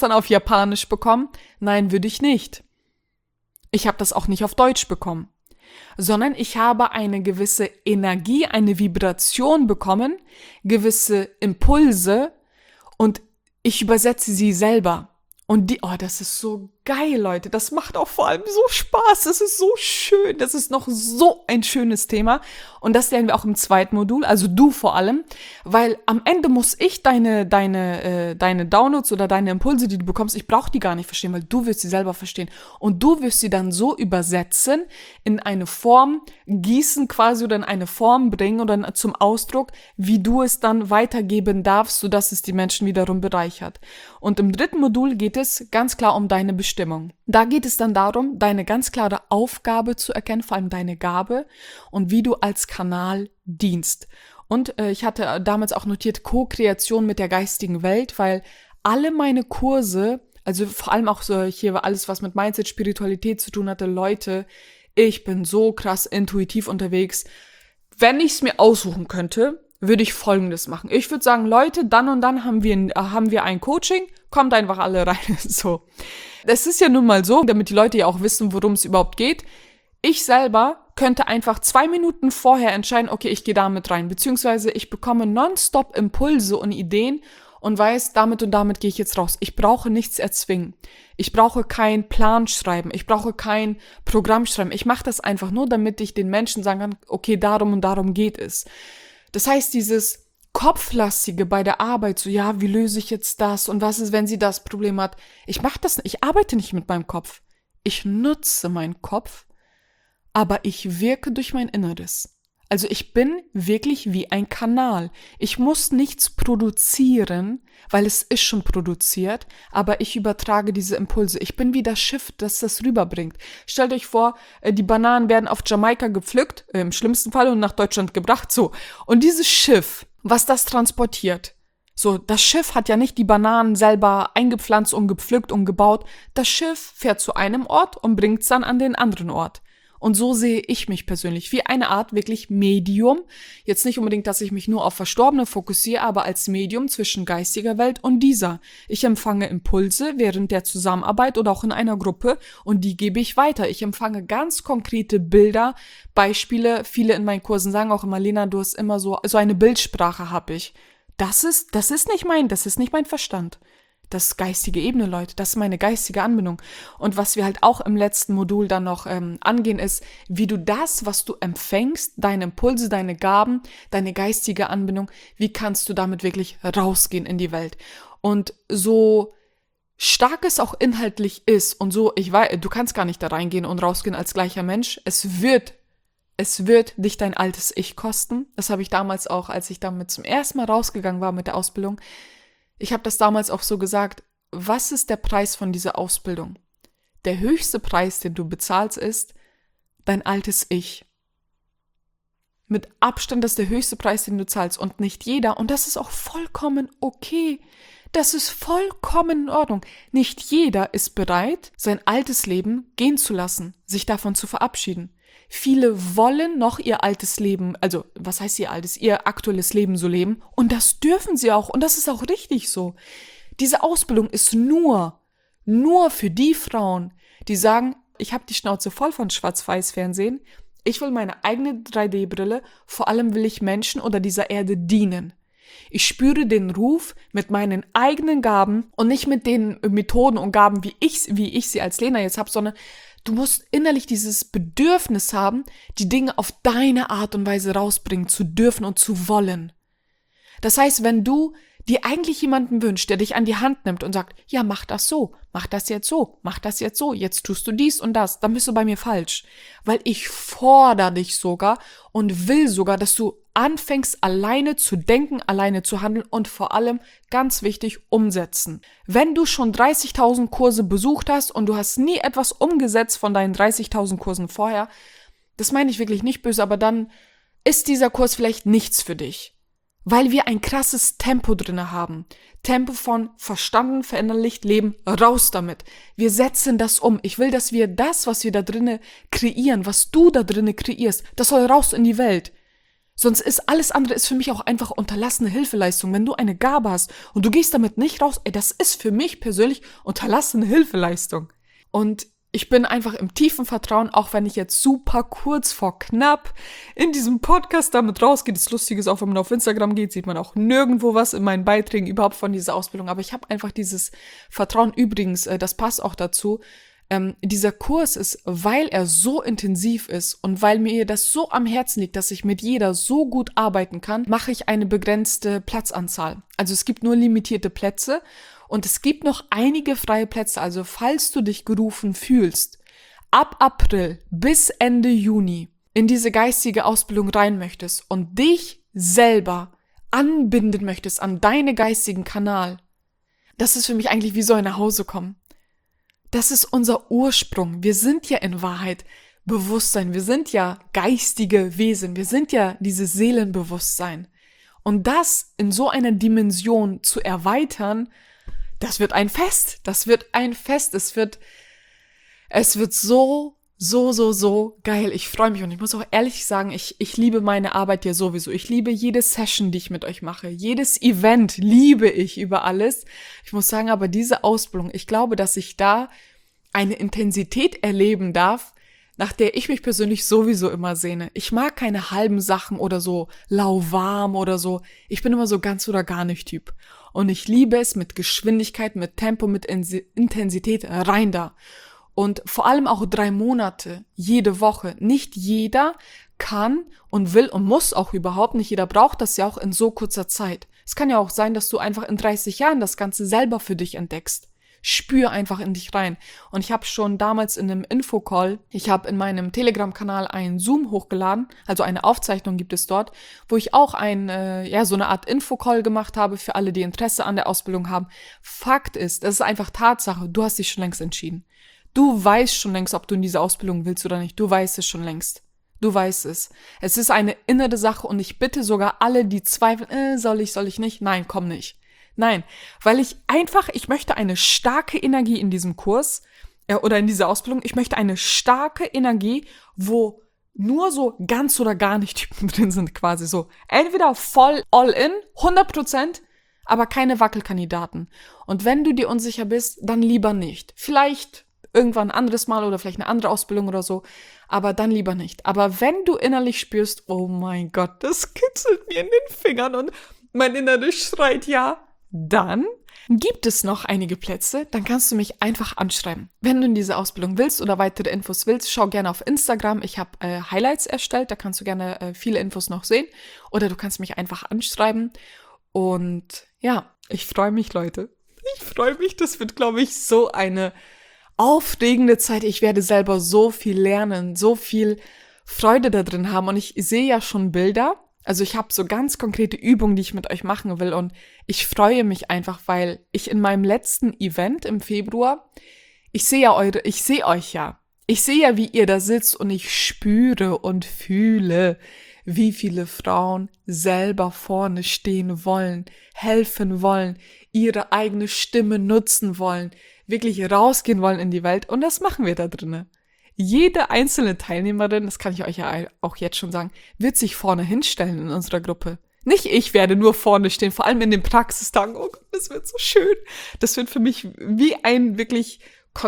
Japanisch bekommen? Nein, würde ich nicht. Ich habe das auch nicht auf Deutsch bekommen. sondern ich habe eine gewisse Energie, eine Vibration bekommen, gewisse Impulse und ich übersetze sie selber. Und das ist so geil, Leute. Das macht auch vor allem so Spaß. Das ist so schön. Das ist noch so ein schönes Thema. Und das lernen wir auch im zweiten Modul, also du vor allem. Weil am Ende muss ich deine Downloads oder deine Impulse, die du bekommst, ich brauche die gar nicht verstehen, weil du wirst sie selber verstehen. Und du wirst sie dann so übersetzen, in eine Form gießen quasi oder in eine Form bringen oder zum Ausdruck, wie du es dann weitergeben darfst, sodass es die Menschen wiederum bereichert. Und im dritten Modul geht es ganz klar um deine Bestimmung. Da geht es dann darum, deine ganz klare Aufgabe zu erkennen, vor allem deine Gabe und wie du als Kanal dienst. Und ich hatte damals auch notiert Co-Kreation mit der geistigen Welt, weil alle meine Kurse, also vor allem auch so hier alles, was mit Mindset, Spiritualität zu tun hatte, Leute, ich bin so krass intuitiv unterwegs. Wenn ich es mir aussuchen könnte, würde ich Folgendes machen. Ich würde sagen, Leute, dann und dann haben wir ein Coaching, kommt einfach alle rein. So. Das ist ja nun mal so, damit die Leute ja auch wissen, worum es überhaupt geht. Ich selber könnte einfach 2 Minuten vorher entscheiden, okay, ich gehe damit rein, beziehungsweise ich bekomme nonstop Impulse und Ideen und weiß, damit und damit gehe ich jetzt raus. Ich brauche nichts erzwingen. Ich brauche keinen Plan schreiben. Ich brauche kein Programm schreiben. Ich mache das einfach nur, damit ich den Menschen sagen kann, okay, darum und darum geht es. Das heißt, dieses Kopflastige bei der Arbeit, so ja, wie löse ich jetzt das und was ist, wenn sie das Problem hat? Ich mache das nicht, ich arbeite nicht mit meinem Kopf. Ich nutze meinen Kopf, aber ich wirke durch mein Inneres. Also ich bin wirklich wie ein Kanal. Ich muss nichts produzieren, weil es ist schon produziert, aber ich übertrage diese Impulse. Ich bin wie das Schiff, das das rüberbringt. Stellt euch vor, die Bananen werden auf Jamaika gepflückt, im schlimmsten Fall, und nach Deutschland gebracht, so. Und dieses Schiff, was das transportiert, so, das Schiff hat ja nicht die Bananen selber eingepflanzt und gepflückt und gebaut. Das Schiff fährt zu einem Ort und bringt es dann an den anderen Ort. Und so sehe ich mich persönlich, wie eine Art wirklich Medium. Jetzt nicht unbedingt, dass ich mich nur auf Verstorbene fokussiere, aber als Medium zwischen geistiger Welt und dieser. Ich empfange Impulse während der Zusammenarbeit oder auch in einer Gruppe und die gebe ich weiter. Ich empfange ganz konkrete Bilder, Beispiele. Viele in meinen Kursen sagen auch immer, Lena, du hast immer so eine Bildsprache habe ich. Das ist nicht mein Verstand. Das ist geistige Ebene, Leute. Das ist meine geistige Anbindung. Und was wir halt auch im letzten Modul dann noch angehen, ist, wie du das, was du empfängst, deine Impulse, deine Gaben, deine geistige Anbindung, wie kannst du damit wirklich rausgehen in die Welt? Und so stark es auch inhaltlich ist und so, ich weiß, du kannst gar nicht da reingehen und rausgehen als gleicher Mensch. Es wird dich dein altes Ich kosten. Das habe ich damals auch, als ich damit zum ersten Mal rausgegangen war mit der Ausbildung. Ich habe das damals auch so gesagt, was ist der Preis von dieser Ausbildung? Der höchste Preis, den du bezahlst, ist dein altes Ich. Mit Abstand, das ist der höchste Preis, den du zahlst und nicht jeder. Und das ist auch vollkommen okay. Das ist vollkommen in Ordnung. Nicht jeder ist bereit, sein altes Leben gehen zu lassen, sich davon zu verabschieden. Viele wollen noch ihr altes Leben, also was heißt ihr aktuelles Leben so leben und das dürfen sie auch und das ist auch richtig so. Diese Ausbildung ist nur für die Frauen, die sagen, ich habe die Schnauze voll von Schwarz-Weiß-Fernsehen, ich will meine eigene 3D-Brille, vor allem will ich Menschen oder dieser Erde dienen. Ich spüre den Ruf mit meinen eigenen Gaben und nicht mit den Methoden und Gaben, wie ich sie als Lena jetzt habe, sondern du musst innerlich dieses Bedürfnis haben, die Dinge auf deine Art und Weise rausbringen zu dürfen und zu wollen. Das heißt, wenn du dir eigentlich jemanden wünschst, der dich an die Hand nimmt und sagt, ja, mach das so, mach das jetzt so, mach das jetzt so, jetzt tust du dies und das, dann bist du bei mir falsch. Weil ich fordere dich sogar und will sogar, dass du anfängst, alleine zu denken, alleine zu handeln und vor allem, ganz wichtig, umsetzen. Wenn du schon 30.000 Kurse besucht hast und du hast nie etwas umgesetzt von deinen 30.000 Kursen vorher, das meine ich wirklich nicht böse, aber dann ist dieser Kurs vielleicht nichts für dich. Weil wir ein krasses Tempo drinne haben. Tempo von verstanden, verinnerlicht, leben, raus damit. Wir setzen das um. Ich will, dass wir das, was wir da drinne kreieren, was du da drinne kreierst, das soll raus in die Welt. Sonst ist alles andere ist für mich auch einfach unterlassene Hilfeleistung. Wenn du eine Gabe hast und du gehst damit nicht raus, das ist für mich persönlich unterlassene Hilfeleistung. Und Ich bin einfach im tiefen Vertrauen, auch wenn ich jetzt super kurz vor knapp in diesem Podcast damit rausgehe. Das Lustige ist auch, wenn man auf Instagram geht, sieht man auch nirgendwo was in meinen Beiträgen überhaupt von dieser Ausbildung. Aber ich habe einfach dieses Vertrauen. Übrigens, das passt auch dazu. Dieser Kurs ist, weil er so intensiv ist und weil mir das so am Herzen liegt, dass ich mit jeder so gut arbeiten kann, mache ich eine begrenzte Platzanzahl. Also es gibt nur limitierte Plätze und es gibt noch einige freie Plätze. Also falls du dich gerufen fühlst, ab April bis Ende Juni in diese geistige Ausbildung rein möchtest und dich selber anbinden möchtest an deinen geistigen Kanal, das ist für mich eigentlich wie so ein Nachhausekommen. Das ist unser Ursprung. Wir sind ja in Wahrheit Bewusstsein. Wir sind ja geistige Wesen. Wir sind ja dieses Seelenbewusstsein. Und das in so einer Dimension zu erweitern, das wird ein Fest. Das wird ein Fest. Es wird so geil. Ich freue mich und ich muss auch ehrlich sagen, ich liebe meine Arbeit ja sowieso. Ich liebe jede Session, die ich mit euch mache. Jedes Event liebe ich über alles. Ich muss sagen, aber diese Ausbildung, ich glaube, dass ich da eine Intensität erleben darf, nach der ich mich persönlich sowieso immer sehne. Ich mag keine halben Sachen oder so lauwarm oder so. Ich bin immer so ganz oder gar nicht Typ. Und ich liebe es mit Geschwindigkeit, mit Tempo, mit Intensität rein da. Und vor allem auch 3 Monate, jede Woche. Nicht jeder kann und will und muss auch überhaupt, nicht jeder braucht das ja auch in so kurzer Zeit. Es kann ja auch sein, dass du einfach in 30 Jahren das Ganze selber für dich entdeckst. Spür einfach in dich rein. Und ich habe schon damals in einem Infocall, ich habe in meinem Telegram-Kanal einen Zoom hochgeladen, also eine Aufzeichnung gibt es dort, wo ich auch so eine Art Infocall gemacht habe für alle, die Interesse an der Ausbildung haben. Fakt ist, das ist einfach Tatsache, du hast dich schon längst entschieden. Du weißt schon längst, ob du in diese Ausbildung willst oder nicht. Du weißt es schon längst. Du weißt es. Es ist eine innere Sache und ich bitte sogar alle, die zweifeln, soll ich nicht? Nein, komm nicht. Nein, weil ich möchte eine starke Energie in diesem Kurs oder in dieser Ausbildung. Ich möchte eine starke Energie, wo nur so ganz oder gar nicht Typen drin sind quasi so. Entweder voll all in, 100%, aber keine Wackelkandidaten. Und wenn du dir unsicher bist, dann lieber nicht. Vielleicht irgendwann ein anderes Mal oder vielleicht eine andere Ausbildung oder so, aber dann lieber nicht. Aber wenn du innerlich spürst, oh mein Gott, das kitzelt mir in den Fingern und mein Inneres schreit ja, dann gibt es noch einige Plätze, dann kannst du mich einfach anschreiben. Wenn du in diese Ausbildung willst oder weitere Infos willst, schau gerne auf Instagram. Ich habe Highlights erstellt, da kannst du gerne viele Infos noch sehen. Oder du kannst mich einfach anschreiben. Und ja, ich freue mich, Leute. Ich freue mich, das wird, glaube ich, so eine aufregende Zeit. Ich werde selber so viel lernen, so viel Freude da drin haben. Und ich sehe ja schon Bilder. Also ich habe so ganz konkrete Übungen, die ich mit euch machen will und ich freue mich einfach, weil ich in meinem letzten Event im Februar, ich sehe euch ja. Ich sehe ja, wie ihr da sitzt und ich spüre und fühle, wie viele Frauen selber vorne stehen wollen, helfen wollen, ihre eigene Stimme nutzen wollen, wirklich rausgehen wollen in die Welt und das machen wir da drinnen. Jede einzelne Teilnehmerin, das kann ich euch ja auch jetzt schon sagen, wird sich vorne hinstellen in unserer Gruppe. Nicht ich werde nur vorne stehen, vor allem in den Praxistagen. Oh Gott, das wird so schön. Das wird für mich wie ein wirklich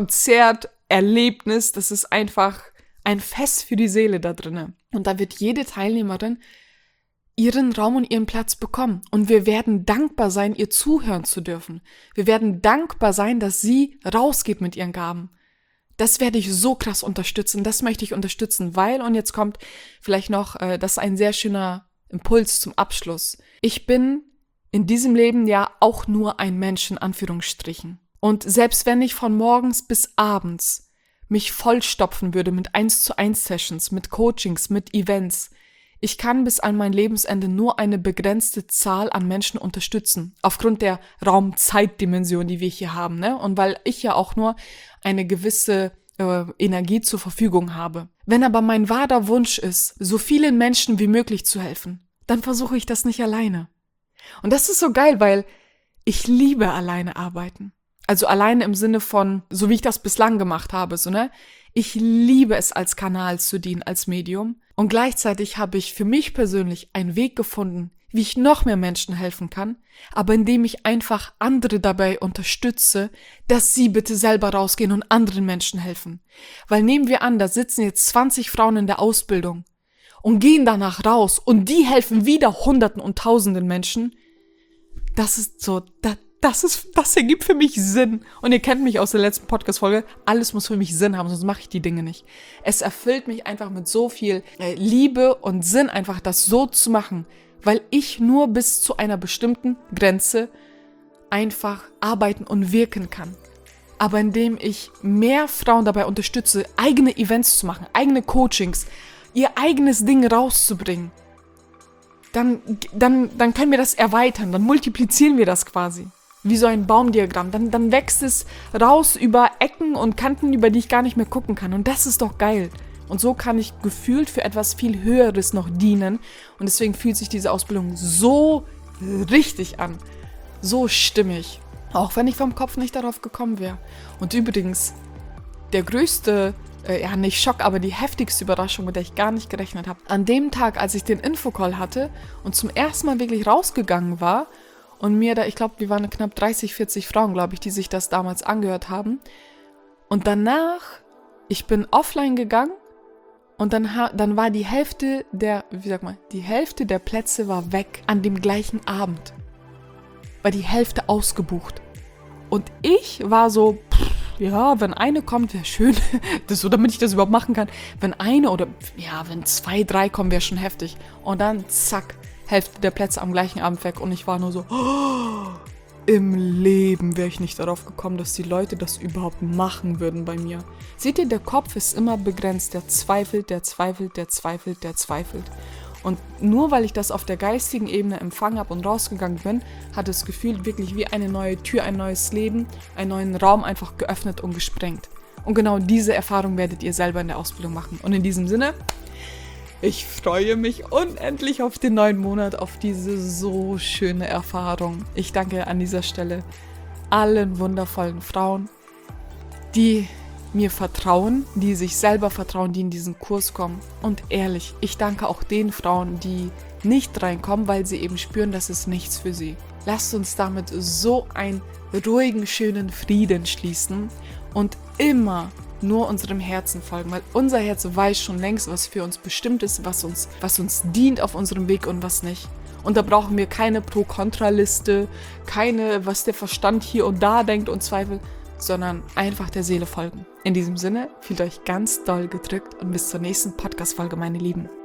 Konzerterlebnis. Das ist einfach ein Fest für die Seele da drinnen. Und da wird jede Teilnehmerin ihren Raum und ihren Platz bekommen. Und wir werden dankbar sein, ihr zuhören zu dürfen. Wir werden dankbar sein, dass sie rausgeht mit ihren Gaben. Das werde ich so krass unterstützen, das möchte ich unterstützen, weil, und jetzt kommt vielleicht noch, das ist ein sehr schöner Impuls zum Abschluss. Ich bin in diesem Leben ja auch nur ein Mensch in Anführungsstrichen. Und selbst wenn ich von morgens bis abends mich vollstopfen würde mit 1:1 Sessions, mit Coachings, mit Events, ich kann bis an mein Lebensende nur eine begrenzte Zahl an Menschen unterstützen, aufgrund der Raum-Zeit-Dimension, die wir hier haben, ne? Und weil ich ja auch nur eine gewisse Energie zur Verfügung habe. Wenn aber mein wahrer Wunsch ist, so vielen Menschen wie möglich zu helfen, dann versuche ich das nicht alleine. Und das ist so geil, weil ich liebe alleine arbeiten. Also alleine im Sinne von, so wie ich das bislang gemacht habe, so, ne? Ich liebe es, als Kanal zu dienen, als Medium. Und gleichzeitig habe ich für mich persönlich einen Weg gefunden, wie ich noch mehr Menschen helfen kann, aber indem ich einfach andere dabei unterstütze, dass sie bitte selber rausgehen und anderen Menschen helfen. Weil nehmen wir an, da sitzen jetzt 20 Frauen in der Ausbildung und gehen danach raus und die helfen wieder Hunderten und Tausenden Menschen. Das ist so, das ergibt für mich Sinn. Und ihr kennt mich aus der letzten Podcast-Folge. Alles muss für mich Sinn haben, sonst mache ich die Dinge nicht. Es erfüllt mich einfach mit so viel Liebe und Sinn, einfach das so zu machen, weil ich nur bis zu einer bestimmten Grenze einfach arbeiten und wirken kann. Aber indem ich mehr Frauen dabei unterstütze, eigene Events zu machen, eigene Coachings, ihr eigenes Ding rauszubringen, dann können wir das erweitern, dann multiplizieren wir das quasi. Wie so ein Baumdiagramm. Dann wächst es raus über Ecken und Kanten, über die ich gar nicht mehr gucken kann. Und das ist doch geil. Und so kann ich gefühlt für etwas viel Höheres noch dienen. Und deswegen fühlt sich diese Ausbildung so richtig an. So stimmig. Auch wenn ich vom Kopf nicht darauf gekommen wäre. Und übrigens, der größte, nicht Schock, aber die heftigste Überraschung, mit der ich gar nicht gerechnet habe. An dem Tag, als ich den Infocall hatte und zum ersten Mal wirklich rausgegangen war und mir da, ich glaube, wir waren knapp 30, 40 Frauen, glaube ich, die sich das damals angehört haben. Und danach, ich bin offline gegangen und dann war die Hälfte die Hälfte der Plätze war weg an dem gleichen Abend. War die Hälfte ausgebucht. Und ich war so, ja, wenn eine kommt, wäre schön. Das so, damit ich das überhaupt machen kann. Wenn eine oder, wenn 2, 3 kommen, wäre schon heftig. Und dann, zack, Hälfte der Plätze am gleichen Abend weg. Und ich war nur so, im Leben wäre ich nicht darauf gekommen, dass die Leute das überhaupt machen würden bei mir. Seht ihr, der Kopf ist immer begrenzt. Der zweifelt. Und nur weil ich das auf der geistigen Ebene empfangen habe und rausgegangen bin, hat es gefühlt wirklich wie eine neue Tür, ein neues Leben, einen neuen Raum einfach geöffnet und gesprengt. Und genau diese Erfahrung werdet ihr selber in der Ausbildung machen. Und in diesem Sinne, ich freue mich unendlich auf den neuen Monat, auf diese so schöne Erfahrung. Ich danke an dieser Stelle allen wundervollen Frauen, die mir vertrauen, die sich selber vertrauen, die in diesen Kurs kommen. Und ehrlich, ich danke auch den Frauen, die nicht reinkommen, weil sie eben spüren, das ist nichts für sie. Lasst uns damit so einen ruhigen, schönen Frieden schließen und immer nur unserem Herzen folgen, weil unser Herz weiß schon längst, was für uns bestimmt ist, was uns dient auf unserem Weg und was nicht. Und da brauchen wir keine Pro-Kontra-Liste, keine, was der Verstand hier und da denkt und zweifelt, sondern einfach der Seele folgen. In diesem Sinne, fühlt euch ganz doll gedrückt und bis zur nächsten Podcast-Folge, meine Lieben.